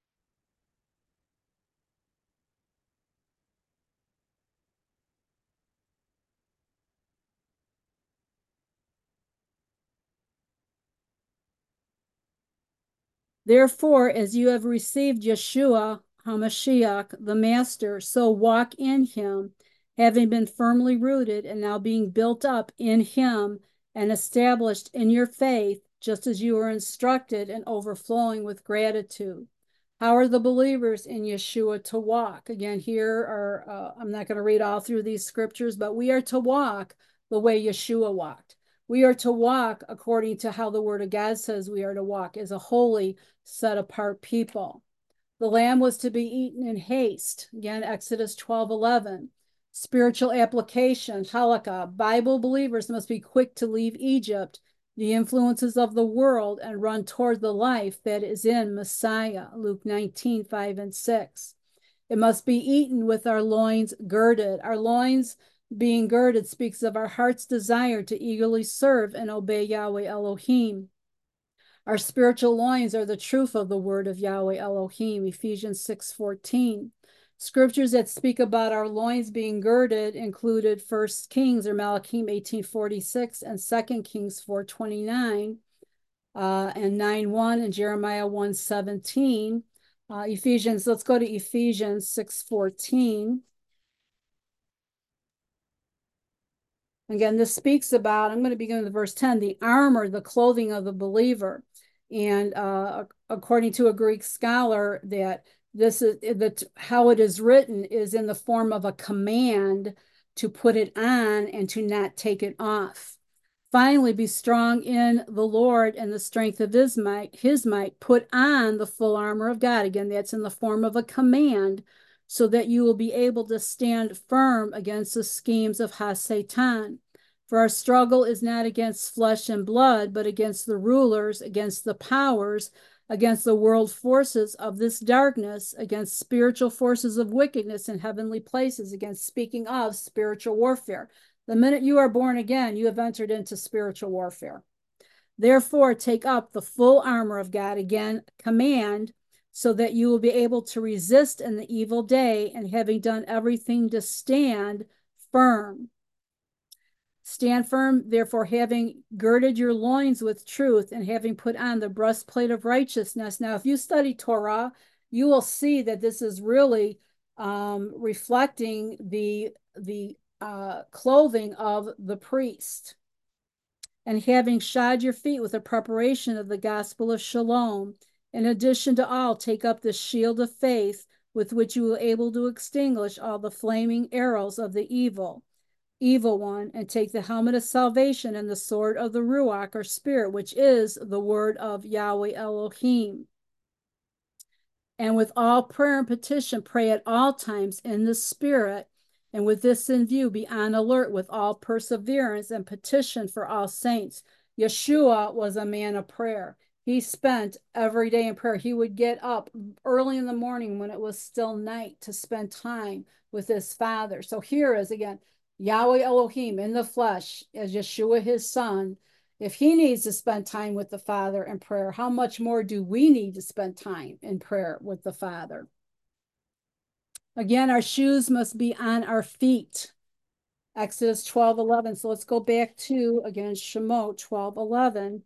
Therefore, as you have received Yeshua HaMashiach, the Master, so walk in him, having been firmly rooted and now being built up in him and established in your faith, just as you were instructed, and overflowing with gratitude. How are the believers in Yeshua to walk? Again, here are, I'm not going to read all through these scriptures, but we are to walk the way Yeshua walked. We are to walk according to how the word of God says we are to walk, as a holy, set apart people. The lamb was to be eaten in haste. Again, Exodus 12:11. Spiritual application, halakha. Bible believers must be quick to leave Egypt, the influences of the world, and run toward the life that is in Messiah. Luke 19:5-6. It must be eaten with our loins girded. Our loins being girded speaks of our heart's desire to eagerly serve and obey Yahweh Elohim. Our spiritual loins are the truth of the word of Yahweh Elohim, Ephesians 6:14. Scriptures that speak about our loins being girded included 1 Kings, or Malachim 18:46, and 2 Kings 4:29, and 9:1, and Jeremiah 1:17. Ephesians, let's go to Ephesians 6:14. Again, this speaks about, I'm going to begin with verse 10, the armor, the clothing of the believer. And according to a Greek scholar, that this is that how it is written is in the form of a command to put it on and to not take it off. Finally, be strong in the Lord and the strength of his might. Put on the full armor of God. Again, that's in the form of a command, so that you will be able to stand firm against the schemes of Hasatan. For our struggle is not against flesh and blood, but against the rulers, against the powers, against the world forces of this darkness, against spiritual forces of wickedness in heavenly places, against, speaking of spiritual warfare. The minute you are born again, you have entered into spiritual warfare. Therefore, take up the full armor of God, again, command, so that you will be able to resist in the evil day, and having done everything to stand firm. Stand firm, therefore, having girded your loins with truth and having put on the breastplate of righteousness. Now, if you study Torah, you will see that this is really reflecting the clothing of the priest. And having shod your feet with the preparation of the gospel of shalom, in addition to all, take up the shield of faith, with which you will be able to extinguish all the flaming arrows of the evil one, and take the helmet of salvation and the sword of the Ruach, or spirit, which is the word of Yahweh Elohim. And with all prayer and petition, pray at all times in the spirit, and with this in view, be on alert with all perseverance and petition for all saints. Yeshua was a man of prayer. He spent every day in prayer. He would get up early in the morning when it was still night to spend time with his Father. So here is, again, Yahweh Elohim in the flesh as Yeshua, his son. If he needs to spend time with the Father in prayer, how much more do we need to spend time in prayer with the Father? Again, our shoes must be on our feet. Exodus 12:11. So let's go back to, again, Shemot 12:11.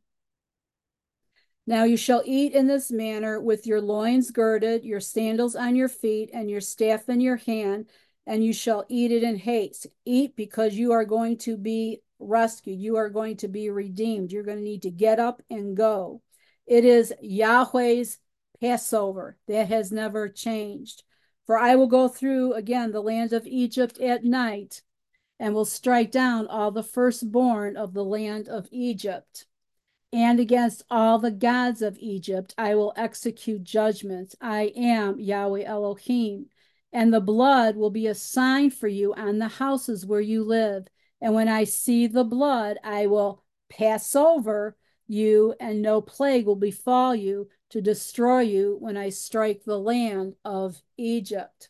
Now you shall eat in this manner, with your loins girded, your sandals on your feet, and your staff in your hand, and you shall eat it in haste. Eat, because you are going to be rescued. You are going to be redeemed. You're going to need to get up and go. It is Yahweh's Passover. That has never changed. For I will go through again the land of Egypt at night, and will strike down all the firstborn of the land of Egypt. And against all the gods of Egypt I will execute judgments. I am Yahweh Elohim. And the blood will be a sign for you on the houses where you live. And when I see the blood, I will pass over you, and no plague will befall you to destroy you when I strike the land of Egypt.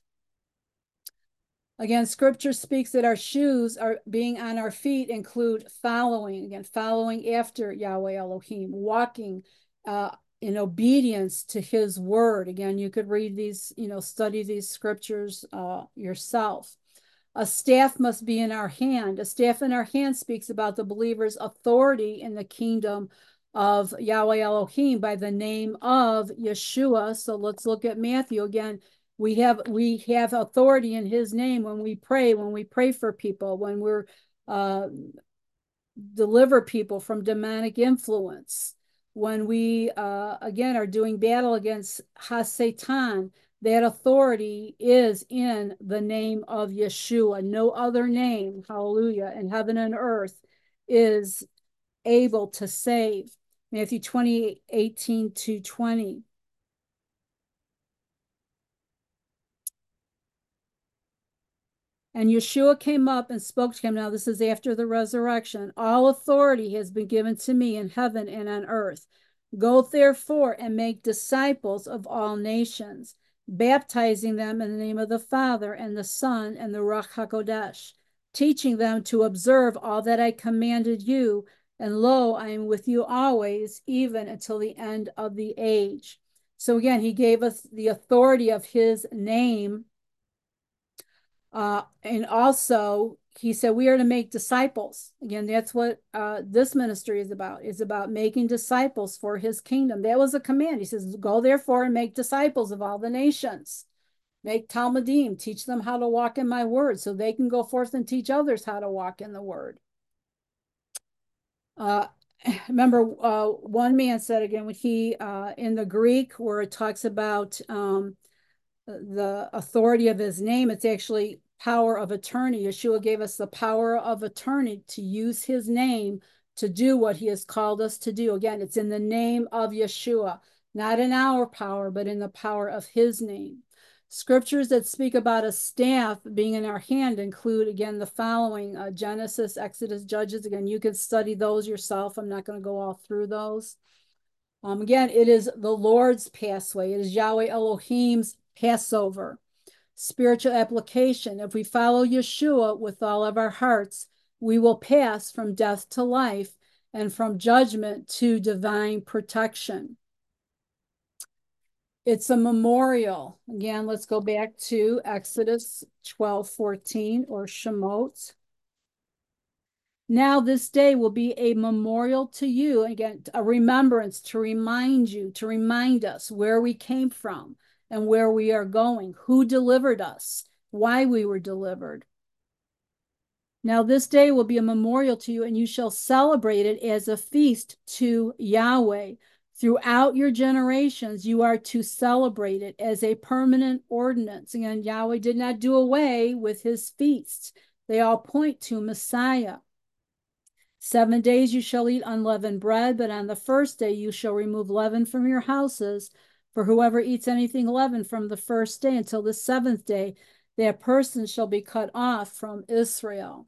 Again, scripture speaks that our shoes are being on our feet include following after Yahweh Elohim, walking in obedience to his word. Again, you could read these, study these scriptures yourself. A staff must be in our hand. A staff in our hand speaks about the believer's authority in the kingdom of Yahweh Elohim by the name of Yeshua. So let's look at Matthew again. We have authority in his name when we pray for people, when we're deliver people from demonic influence, when we again are doing battle against Ha-Satan. That authority is in the name of Yeshua. No other name, hallelujah, in heaven and earth is able to save. Matthew 20:18-20. And Yeshua came up and spoke to him. Now, this is after the resurrection. All authority has been given to me in heaven and on earth. Go therefore and make disciples of all nations, baptizing them in the name of the Father and the Son and the Ruach HaKodesh, teaching them to observe all that I commanded you. And lo, I am with you always, even until the end of the age. So again, he gave us the authority of his name. And also, he said we are to make disciples. Again, that's what this ministry is about making disciples for his kingdom. That was a command. He says, go therefore and make disciples of all the nations. Make Talmudim, teach them how to walk in my word so they can go forth and teach others how to walk in the word. Remember, one man said, again, when he, in the Greek, where it talks about the authority of his name, it's actually power of attorney. Yeshua gave us the power of attorney to use his name to do what he has called us to do. Again, it's in the name of Yeshua, not in our power, but in the power of his name. Scriptures that speak about a staff being in our hand include, again, the following: Genesis, Exodus, Judges. Again, you can study those yourself. I'm not going to go all through those. Again, it is the Lord's Passway. It is Yahweh Elohim's Passover. Spiritual application: if we follow Yeshua with all of our hearts, we will pass from death to life and from judgment to divine protection. It's a memorial. Again, let's go back to Exodus 12:14 or Shemot. Now this day will be a memorial to you. Again, a remembrance to remind you, to remind us where we came from and where we are going, who delivered us, why we were delivered. Now this day will be a memorial to you, and you shall celebrate it as a feast to Yahweh. Throughout your generations, you are to celebrate it as a permanent ordinance. Again, Yahweh did not do away with his feasts. They all point to Messiah. 7 days you shall eat unleavened bread, but on the first day you shall remove leaven from your houses. For whoever eats anything leavened from the first day until the 7th day, that person shall be cut off from Israel.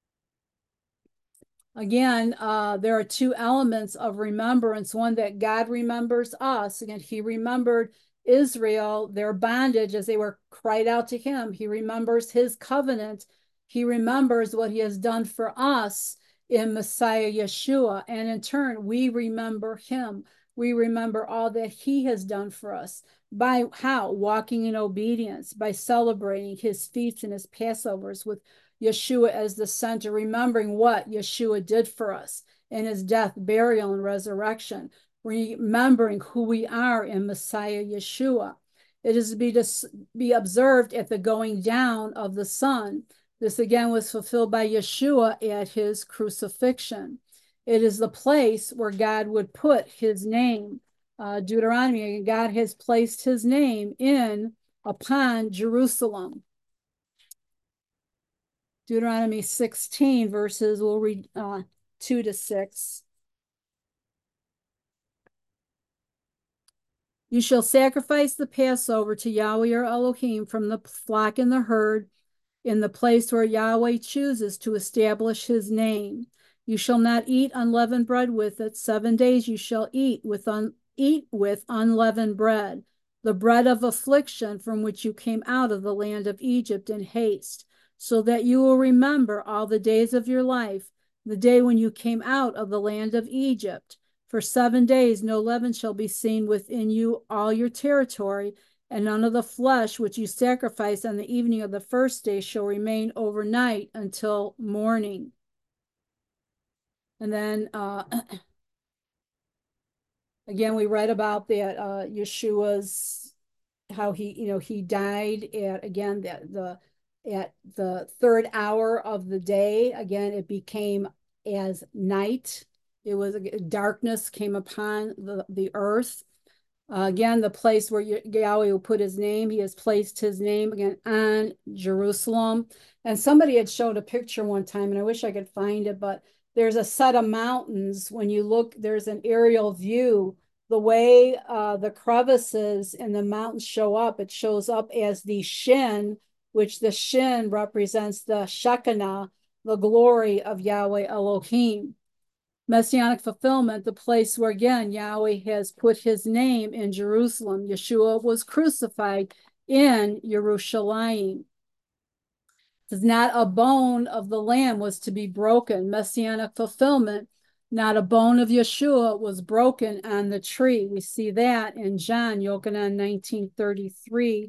Again, there are two elements of remembrance. One, that God remembers us. Again, he remembered Israel, their bondage as they were cried out to him. He remembers his covenant. He remembers what he has done for us in Messiah Yeshua. And in turn, we remember him. We remember all that he has done for us. By how? Walking in obedience, by celebrating his feasts and his Passovers with Yeshua as the center, remembering what Yeshua did for us in his death, burial, and resurrection, remembering who we are in Messiah Yeshua. It is to be observed at the going down of the sun. This again was fulfilled by Yeshua at his crucifixion. It is the place where God would put his name. Deuteronomy, God has placed his name upon Jerusalem. Deuteronomy 16 verses, we'll read 2 to 6. You shall sacrifice the Passover to Yahweh your Elohim from the flock and the herd in the place where Yahweh chooses to establish his name. You shall not eat unleavened bread with it. 7 days you shall eat with unleavened bread, the bread of affliction from which you came out of the land of Egypt in haste, so that you will remember all the days of your life, the day when you came out of the land of Egypt. For 7 days no leaven shall be seen within you all your territory, and none of the flesh which you sacrifice on the evening of the first day shall remain overnight until morning. And then again, we read about that Yeshua's, how he died at, again, at the 3rd hour of the day. Again, it became as night. It was darkness came upon the earth. Again, the place where Yahweh will put his name, he has placed his name again on Jerusalem. And somebody had showed a picture one time, and I wish I could find it, but there's a set of mountains. When you look, there's an aerial view. The way the crevices in the mountains show up, it shows up as the Shin, which the Shin represents the Shekinah, the glory of Yahweh Elohim. Messianic fulfillment, the place where, again, Yahweh has put his name in Jerusalem. Yeshua was crucified in Yerushalayim. Not a bone of the lamb was to be broken. Messianic fulfillment, not a bone of Yeshua was broken on the tree. We see that in John, Yochanan 19:33.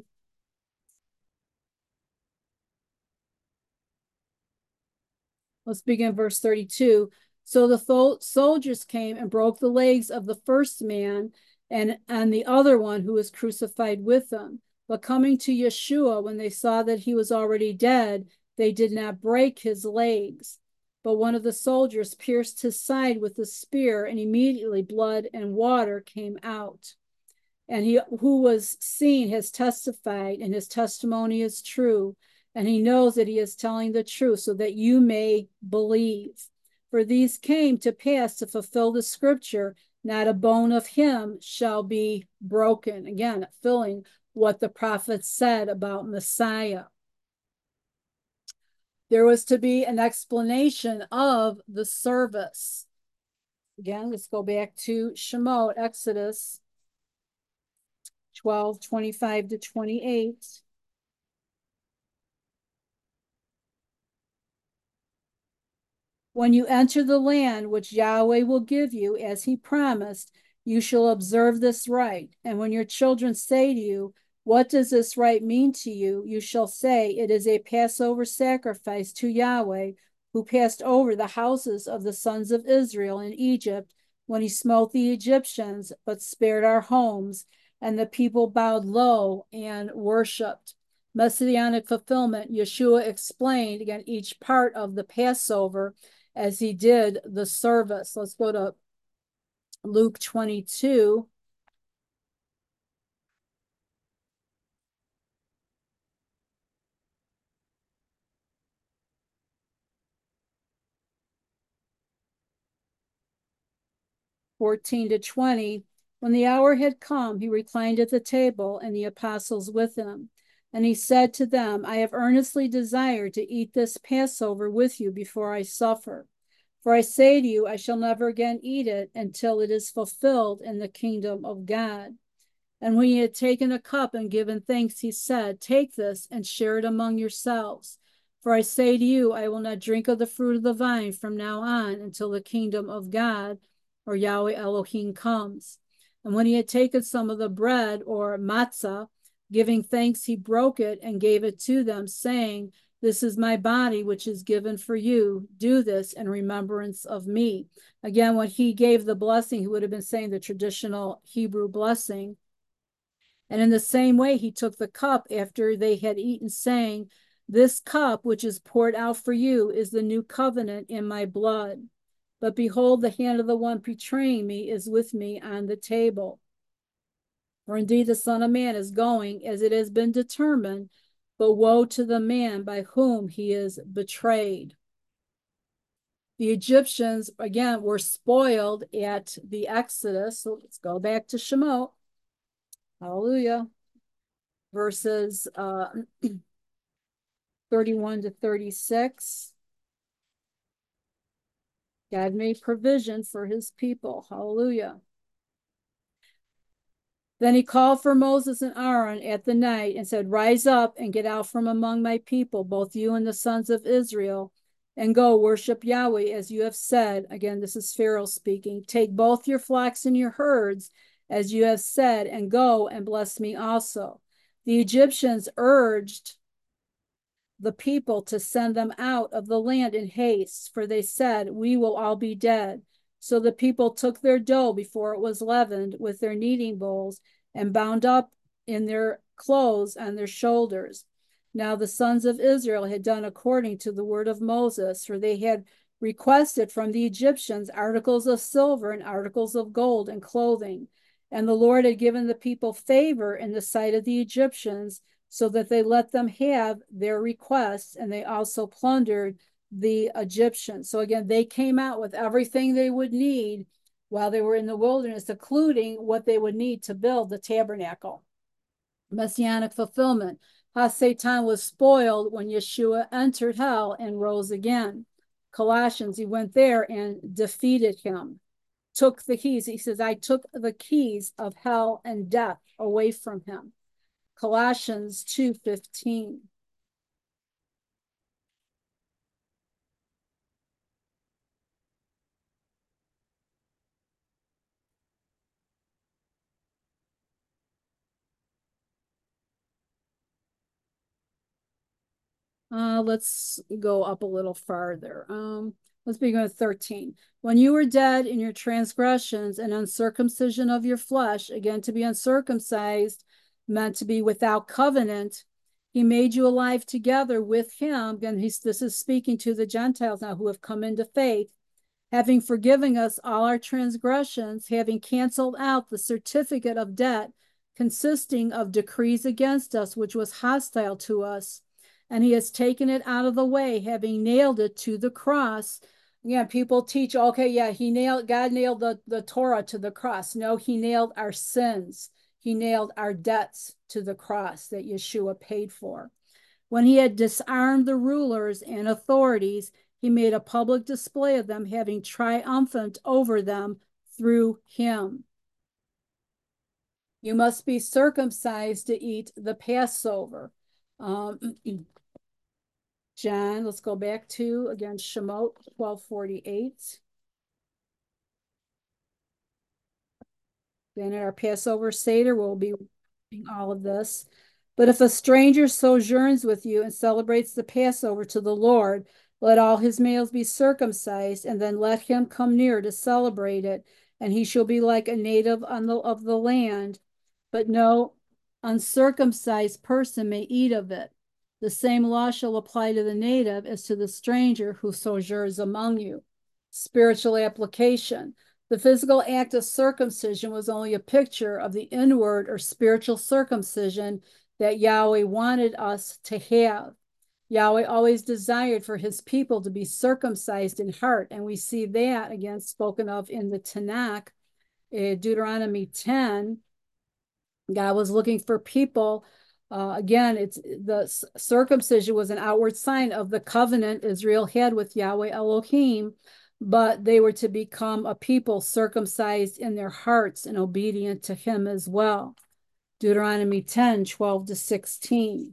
Let's begin verse 32. So the soldiers came and broke the legs of the first man and the other one who was crucified with them. But coming to Yeshua, when they saw that he was already dead, they did not break his legs. But one of the soldiers pierced his side with a spear, and immediately blood and water came out. And he who was seen has testified, and his testimony is true. And he knows that he is telling the truth, so that you may believe. For these came to pass to fulfill the scripture. not a bone of him shall be broken. Again, fulfilling what the prophet said about Messiah. There was to be an explanation of the service. Again, let's go back to Shemot, Exodus 12:25-28. When you enter the land which Yahweh will give you, as he promised, you shall observe this rite. And when your children say to you, what does this rite mean to you? You shall say, it is a Passover sacrifice to Yahweh, who passed over the houses of the sons of Israel in Egypt when he smote the Egyptians, but spared our homes. And the people bowed low and worshiped. Messianic fulfillment, Yeshua explained again each part of the Passover as he did the service. Let's go to Luke 22. (14 to 20). When the hour had come, he reclined at the table, and the apostles with him. And he said to them, I have earnestly desired to eat this Passover with you before I suffer. For I say to you, I shall never again eat it until it is fulfilled in the kingdom of God. And when he had taken a cup and given thanks, he said, take this and share it among yourselves. For I say to you, I will not drink of the fruit of the vine from now on until the kingdom of God, or Yahweh Elohim, comes. And when he had taken some of the bread, or matzah, giving thanks, he broke it and gave it to them, saying, this is my body, which is given for you. Do this in remembrance of me. Again, when he gave the blessing, he would have been saying the traditional Hebrew blessing. And in the same way, he took the cup after they had eaten, saying, this cup which is poured out for you is the new covenant in my blood. But behold, the hand of the one betraying me is with me on the table. For indeed the Son of Man is going as it has been determined, but woe to the man by whom he is betrayed. The Egyptians, again, were spoiled at the Exodus. So let's go back to Shemot. Hallelujah. Verses 31 to 36. God made provision for his people. Hallelujah. Then he called for Moses and Aaron at the night and said, rise up and get out from among my people, both you and the sons of Israel, and go worship Yahweh as you have said. Again, this is Pharaoh speaking. Take both your flocks and your herds as you have said, and go and bless me also. The Egyptians urged the people to send them out of the land in haste, for they said, we will all be dead. So the people took their dough before it was leavened with their kneading bowls and bound up in their clothes on their shoulders. Now the sons of Israel had done according to the word of Moses, for they had requested from the Egyptians articles of silver and articles of gold and clothing. And the Lord had given the people favor in the sight of the Egyptians, so that they let them have their requests, and they also plundered the Egyptians. So again, they came out with everything they would need while they were in the wilderness, including what they would need to build the tabernacle. Messianic fulfillment. Ha-Satan was spoiled when Yeshua entered hell and rose again. Colossians, he went there and defeated him. Took the keys. He says, I took the keys of hell and death away from him. Colossians 2:15. Let's go up a little farther. Let's begin with 13. When you were dead in your transgressions and uncircumcision of your flesh, again, to be uncircumcised meant to be without covenant, he made you alive together with him. And this is speaking to the Gentiles now who have come into faith, having forgiven us all our transgressions, having canceled out the certificate of debt consisting of decrees against us, which was hostile to us. And he has taken it out of the way, having nailed it to the cross. Yeah, people teach, okay, yeah, God nailed the Torah to the cross. No, he nailed our sins. He nailed our debts to the cross that Yeshua paid for. When he had disarmed the rulers and authorities, he made a public display of them, having triumphant over them through him. You must be circumcised to eat the Passover. Um, John, let's go back to, again, Shemot 12:48. Then at our Passover Seder, we'll be reading all of this. But if a stranger sojourns with you and celebrates the Passover to the Lord, let all his males be circumcised, and then let him come near to celebrate it, and he shall be like a native of the land. But no uncircumcised person may eat of it. The same law shall apply to the native as to the stranger who sojourns among you. Spiritual application. The physical act of circumcision was only a picture of the inward or spiritual circumcision that Yahweh wanted us to have. Yahweh always desired for his people to be circumcised in heart, and we see that again spoken of in the Tanakh, Deuteronomy 10. God was looking for people. Again, it's the circumcision was an outward sign of the covenant Israel had with Yahweh Elohim, but they were to become a people circumcised in their hearts and obedient to him as well. Deuteronomy 10:12-16.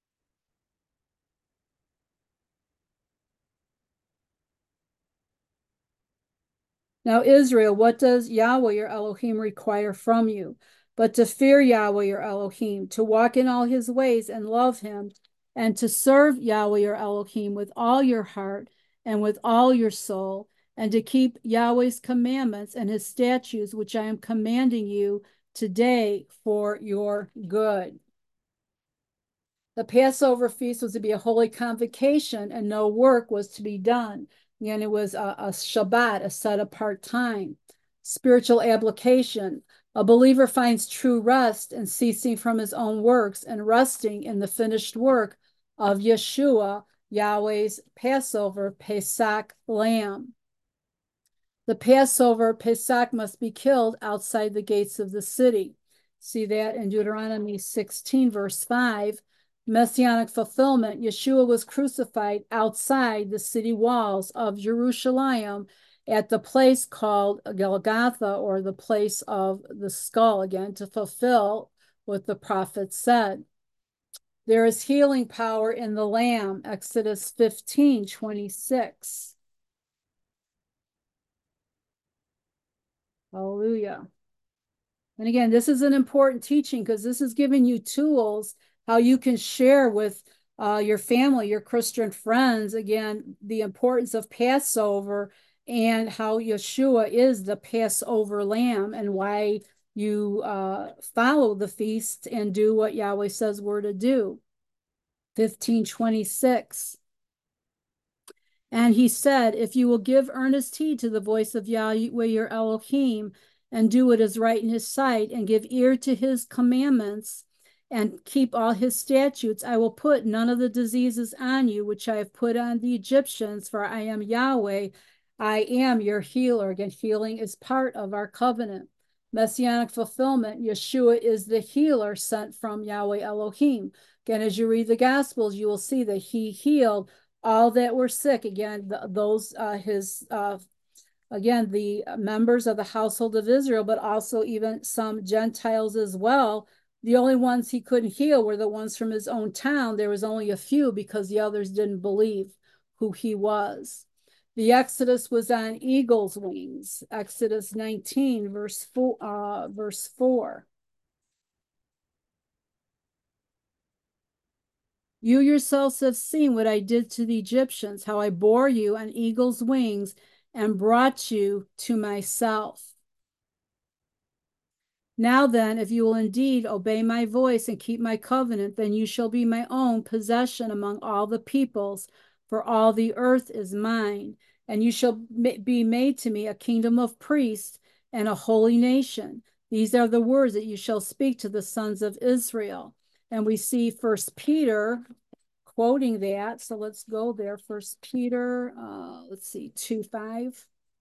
Now, Israel, what does Yahweh your Elohim require from you? But to fear Yahweh your Elohim, to walk in all his ways and love him, and to serve Yahweh your Elohim with all your heart and with all your soul, and to keep Yahweh's commandments and his statutes, which I am commanding you today for your good. The Passover feast was to be a holy convocation, and no work was to be done. And it was a Shabbat, a set apart time. Spiritual application. A believer finds true rest in ceasing from his own works and resting in the finished work of Yeshua, Yahweh's Passover, Pesach lamb. The Passover, Pesach, must be killed outside the gates of the city. See that in Deuteronomy 16, verse 5. Messianic fulfillment. Yeshua was crucified outside the city walls of Jerusalem at the place called Golgotha, or the place of the skull, again, to fulfill what the prophet said. There is healing power in the Lamb, Exodus 15:26. Hallelujah. And again, this is an important teaching because this is giving you tools how you can share with your family, your Christian friends, again, the importance of Passover and how Yeshua is the Passover lamb and why you follow the feast and do what Yahweh says we're to do. 15:26. And he said, if you will give earnest heed to the voice of Yahweh your Elohim, and do what is right in his sight, and give ear to his commandments, and keep all his statutes, I will put none of the diseases on you, which I have put on the Egyptians, for I am Yahweh. I am your healer. Again, healing is part of our covenant. Messianic fulfillment. Yeshua is the healer sent from Yahweh Elohim. Again, as you read the Gospels, you will see that he healed all that were sick. Again, again, the members of the household of Israel, but also even some Gentiles as well. The only ones he couldn't heal were the ones from his own town. There was only a few because the others didn't believe who he was. The Exodus was on eagle's wings. Exodus 19, verse 4. You yourselves have seen what I did to the Egyptians, how I bore you on eagle's wings and brought you to myself. Now then, if you will indeed obey my voice and keep my covenant, then you shall be my own possession among all the peoples, for all the earth is mine. And you shall be made to me a kingdom of priests and a holy nation. These are the words that you shall speak to the sons of Israel. And we see First Peter quoting that. So let's go there. First Peter, let's see, 2:5.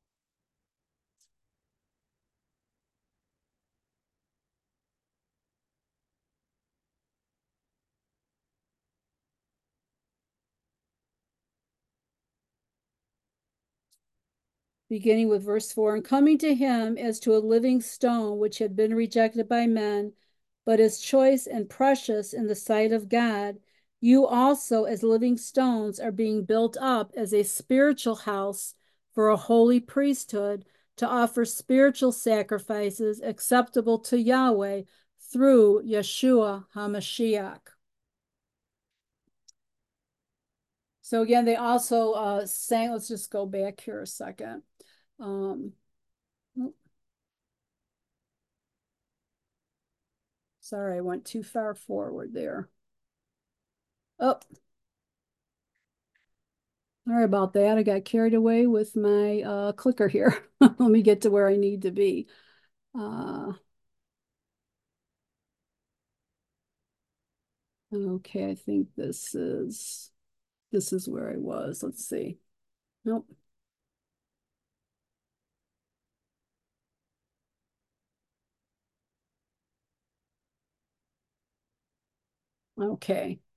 Beginning with verse 4, and coming to him as to a living stone, which had been rejected by men, but is choice and precious in the sight of God, you also, as living stones, are being built up as a spiritual house for a holy priesthood to offer spiritual sacrifices acceptable to Yahweh through Yeshua HaMashiach. So again, they also sang, let's just go back here a second. Um, Sorry, I went too far forward there. Oh, sorry about that. I got carried away with my clicker here. Let me get to where I need to be. Uh, okay, I think this is where I was. Let's see. Nope. Okay.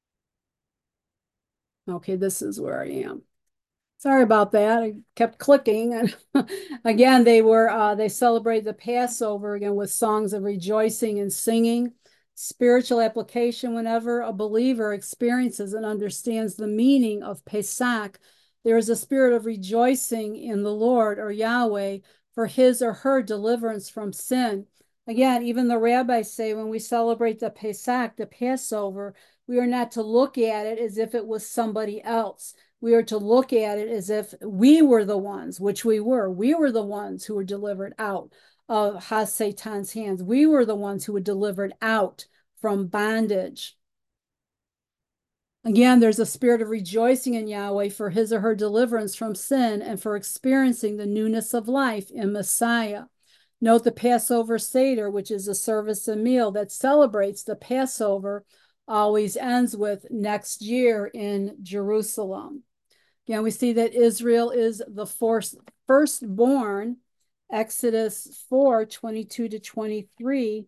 Okay, this is where I am. Sorry about that. I kept clicking. And again, they celebrate the Passover again with songs of rejoicing and singing. Spiritual application: whenever a believer experiences and understands the meaning of Pesach, there is a spirit of rejoicing in the Lord or Yahweh for his or her deliverance from sin. Again, even the rabbis say when we celebrate the Pesach, the Passover, we are not to look at it as if it was somebody else. We are to look at it as if we were the ones, which we were the ones who were delivered out of Satan's hands. We were the ones who were delivered out from bondage. Again, there's a spirit of rejoicing in Yahweh for his or her deliverance from sin and for experiencing the newness of life in Messiah. Note the Passover Seder, which is a service and meal that celebrates the Passover, always ends with next year in Jerusalem. Again, we see that Israel is the firstborn, Exodus 4:22-23.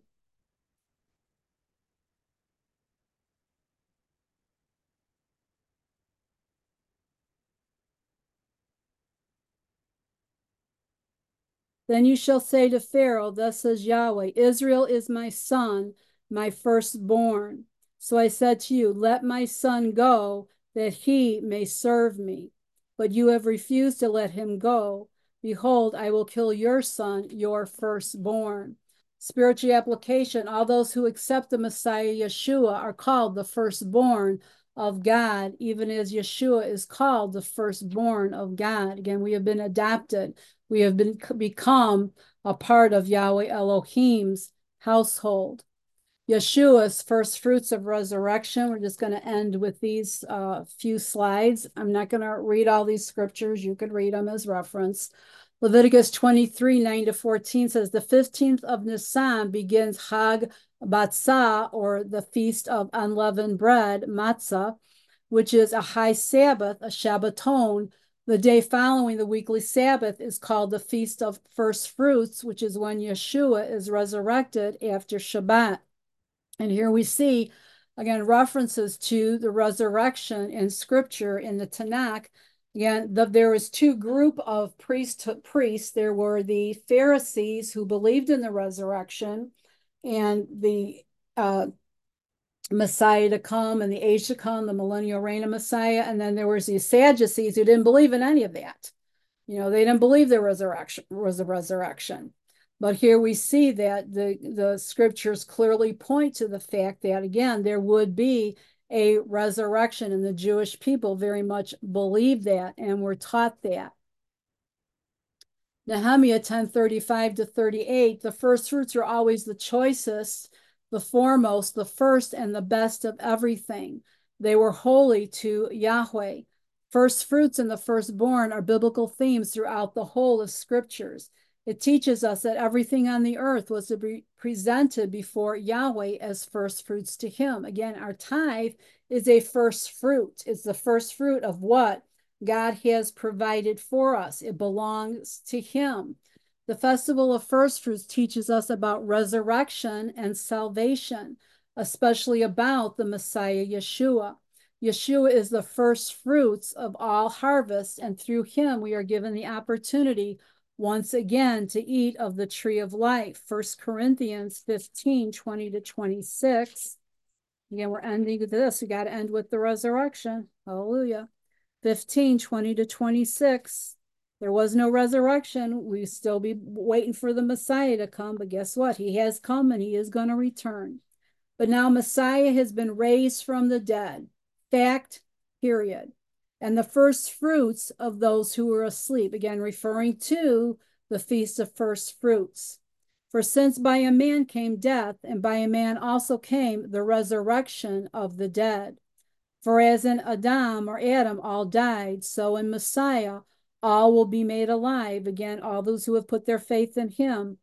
Then you shall say to Pharaoh, thus says Yahweh, Israel is my son, my firstborn. So I said to you, let my son go, that he may serve me. But you have refused to let him go. Behold, I will kill your son, your firstborn. Spiritual application: all those who accept the Messiah Yeshua are called the firstborn of God, even as Yeshua is called the firstborn of God. Again, we have been adopted. We have become a part of Yahweh Elohim's household. Yeshua's first fruits of resurrection. We're just going to end with these few slides. I'm not going to read all these scriptures. You could read them as reference. Leviticus 23:9-14 says, the 15th of Nisan begins Chag Batzah, or the Feast of Unleavened Bread, Matzah, which is a high Sabbath, a Shabbaton. The day following the weekly Sabbath is called the Feast of First Fruits, which is when Yeshua is resurrected after Shabbat. And here we see, again, references to the resurrection in scripture in the Tanakh. Again, there was two group of priests. There were the Pharisees who believed in the resurrection and the Messiah to come and the age to come, the millennial reign of Messiah. And then there was the Sadducees who didn't believe in any of that. They didn't believe there was a resurrection. But here we see that the scriptures clearly point to the fact that, again, there would be a resurrection, and the Jewish people very much believed that and were taught that. Nehemiah 10:35-38, the first fruits are always the choicest, the foremost, the first, and the best of everything. They were holy to Yahweh. First fruits and the firstborn are biblical themes throughout the whole of scriptures. It teaches us that everything on the earth was to be presented before Yahweh as first fruits to him. Again, our tithe is a first fruit. It's the first fruit of what God has provided for us. It belongs to him. The festival of first fruits teaches us about resurrection and salvation, especially about the Messiah Yeshua. Yeshua is the first fruits of all harvest, and through him we are given the opportunity once again to eat of the tree of life. 1 Corinthians 15, 20 to 26. Again, we're ending with this. We got to end with the resurrection. Hallelujah. 15, 20 to 26. There was no resurrection. We still be waiting for the Messiah to come, but guess what? He has come and he is going to return. But now Messiah has been raised from the dead. Fact, period. And the first fruits of those who were asleep, again referring to the Feast of First Fruits. For since by a man came death, and by a man also came the resurrection of the dead. For as in Adam or Adam all died, so in Messiah all will be made alive. Again, all those who have put their faith in him.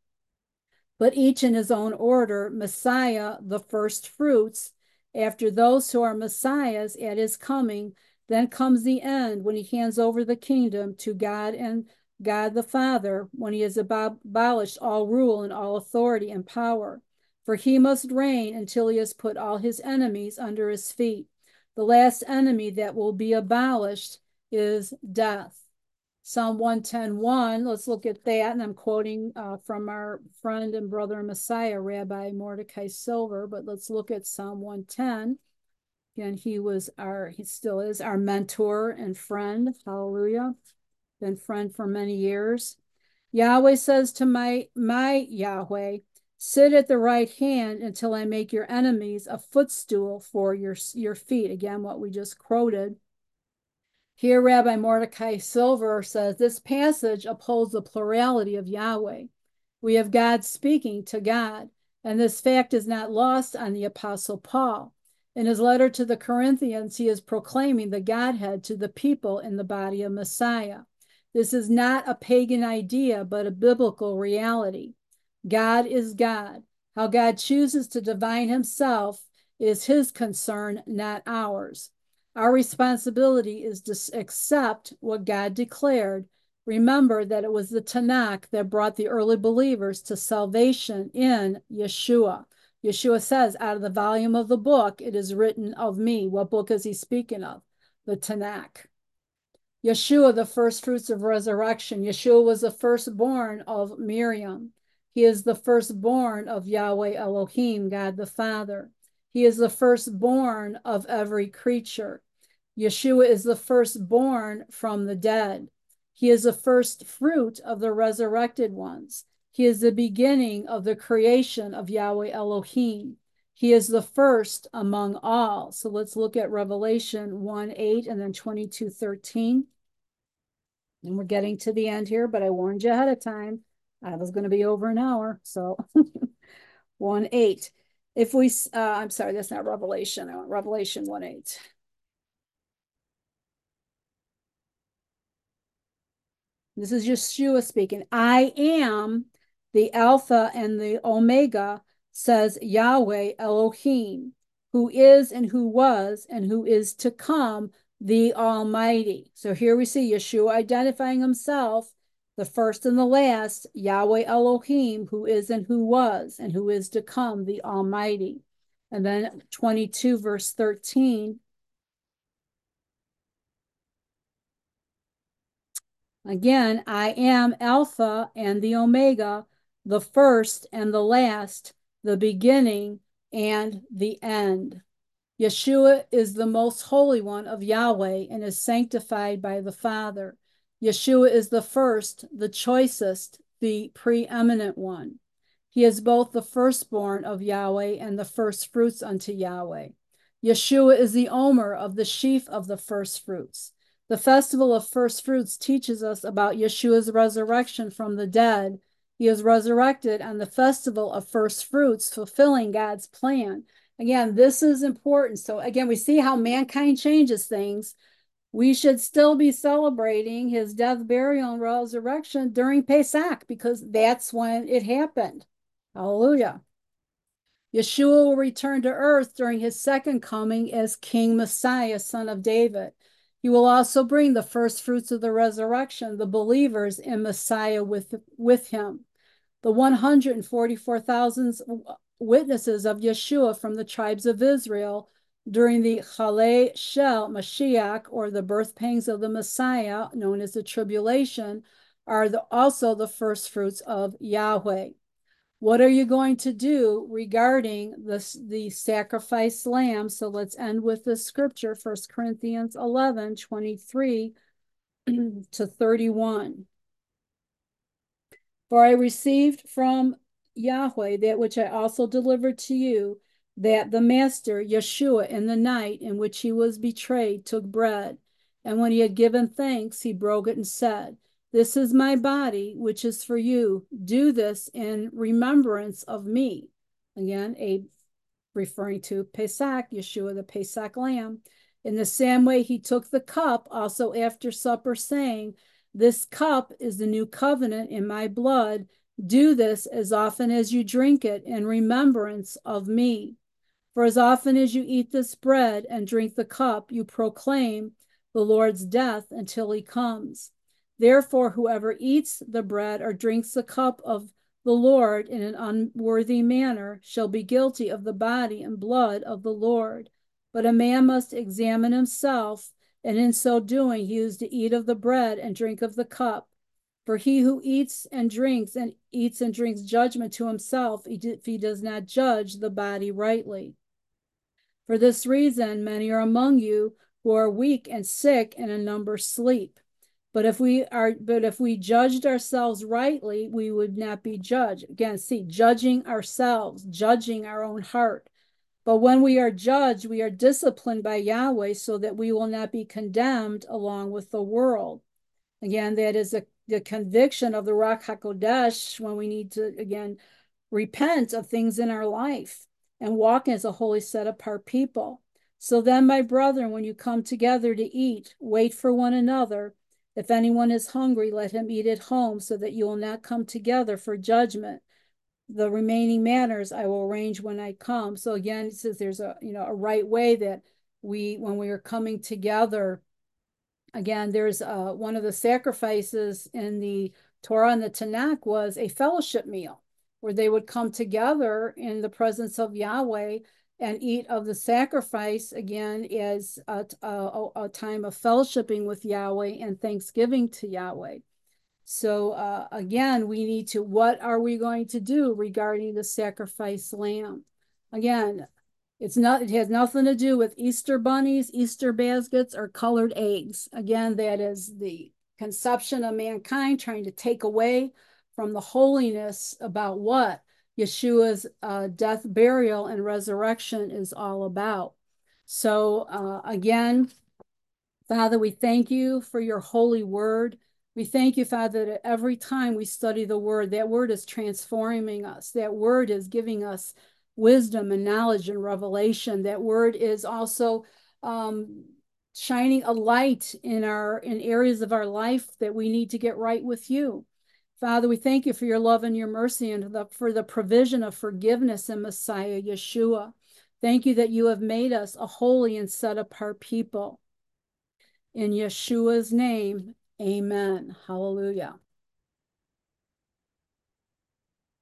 But each in his own order, Messiah, the first fruits, after those who are Messiahs at his coming. Then comes the end when he hands over the kingdom to God and God the Father, when he has abolished all rule and all authority and power. For he must reign until he has put all his enemies under his feet. The last enemy that will be abolished is death. Psalm 110:1, let's look at that. And I'm quoting from our friend and brother in Messiah, Rabbi Mordecai Silver, but let's look at Psalm 110. Again, he still is our mentor and friend. Hallelujah. Been friend for many years. Yahweh says to my Yahweh, sit at the right hand until I make your enemies a footstool for your feet. Again, what we just quoted. Here, Rabbi Mordecai Silver says this passage upholds the plurality of Yahweh. We have God speaking to God, and this fact is not lost on the Apostle Paul. In his letter to the Corinthians, he is proclaiming the Godhead to the people in the body of Messiah. This is not a pagan idea, but a biblical reality. God is God. How God chooses to divine himself is his concern, not ours. Our responsibility is to accept what God declared. Remember that it was the Tanakh that brought the early believers to salvation in Yeshua. Yeshua says, out of the volume of the book, it is written of me. What book is he speaking of? The Tanakh. Yeshua, the first fruits of resurrection. Yeshua was the firstborn of Miriam. He is the firstborn of Yahweh Elohim, God the Father. He is the firstborn of every creature. Yeshua is the firstborn from the dead. He is the first fruit of the resurrected ones. He is the beginning of the creation of Yahweh Elohim. He is the first among all. So let's look at Revelation 1:8 and then 22:13. And we're getting to the end here, but I warned you ahead of time. I was going to be over an hour. So 1:8. If we, I'm sorry, that's not Revelation. I want Revelation 1:8. This is Yeshua speaking. I am the Alpha and the Omega, says Yahweh Elohim, who is and who was and who is to come, the Almighty. So here we see Yeshua identifying himself, the first and the last, Yahweh Elohim, who is and who was and who is to come, the Almighty. And then 22 verse 13. Again, I am Alpha and the Omega, the first and the last, the beginning and the end. Yeshua is the most holy one of Yahweh and is sanctified by the Father. Yeshua is the first, the choicest, the preeminent one. He is both the firstborn of Yahweh and the first fruits unto Yahweh. Yeshua is the Omer of the sheaf of the first fruits. The festival of first fruits teaches us about Yeshua's resurrection from the dead. He is resurrected on the festival of first fruits, fulfilling God's plan. Again, this is important. So again, we see how mankind changes things. we should still be celebrating his death, burial, and resurrection during Pesach because that's when it happened. Hallelujah. Yeshua will return to earth during his second coming as King Messiah, son of David. He will also bring the first fruits of the resurrection, the believers in Messiah with him. The 144,000 witnesses of Yeshua from the tribes of Israel during the Chalei Shel Mashiach, or the birth pangs of the Messiah, known as the tribulation, are also the first fruits of Yahweh. What are you going to do regarding the sacrificed lamb? So let's end with this scripture, 1 Corinthians 11, 23 to 31. For I received from Yahweh that which I also delivered to you, that the Master, Yeshua, in the night in which he was betrayed, took bread. And when he had given thanks, he broke it and said, "This is my body, which is for you. Do this in remembrance of me." Again, referring to Pesach, Yeshua, the Pesach lamb. In the same way, he took the cup also after supper, saying, "This cup is the new covenant in my blood. Do this as often as you drink it in remembrance of me. For as often as you eat this bread and drink the cup, you proclaim the Lord's death until he comes. Therefore, whoever eats the bread or drinks the cup of the Lord in an unworthy manner shall be guilty of the body and blood of the Lord. But a man must examine himself, and in so doing he is to eat of the bread and drink of the cup. For he who eats and drinks judgment to himself if he does not judge the body rightly. For this reason, many are among you who are weak and sick, and a number sleep. But if we judged ourselves rightly, we would not be judged. Again, see, judging ourselves, judging our own heart. But when we are judged, we are disciplined by Yahweh so that we will not be condemned along with the world. Again, that is the conviction of the Ruach HaKodesh when we need to, again, repent of things in our life and walk as a holy, set apart people. So then, my brethren, when you come together to eat, wait for one another. If anyone is hungry, let him eat at home, so that you will not come together for judgment. The remaining matters I will arrange when I come. So again, it says there's a right way that when we are coming together. Again, there's one of the sacrifices in the Torah and the Tanakh was a fellowship meal where they would come together in the presence of Yahweh and eat of the sacrifice, again, as a time of fellowshipping with Yahweh and thanksgiving to Yahweh. So again, we need to, what are we going to do regarding the sacrificed lamb? Again, it has nothing to do with Easter bunnies, Easter baskets, or colored eggs. Again, that is the conception of mankind trying to take away from the holiness about what Yeshua's death, burial, and resurrection is all about. So again, Father, we thank you for your holy word. We thank you, Father, that every time we study the word, that word is transforming us. That word is giving us wisdom and knowledge and revelation. That word is also shining a light in areas of our life that we need to get right with you. Father, we thank you for your love and your mercy and for the provision of forgiveness in Messiah Yeshua. Thank you that you have made us a holy and set apart people. In Yeshua's name, amen. Hallelujah.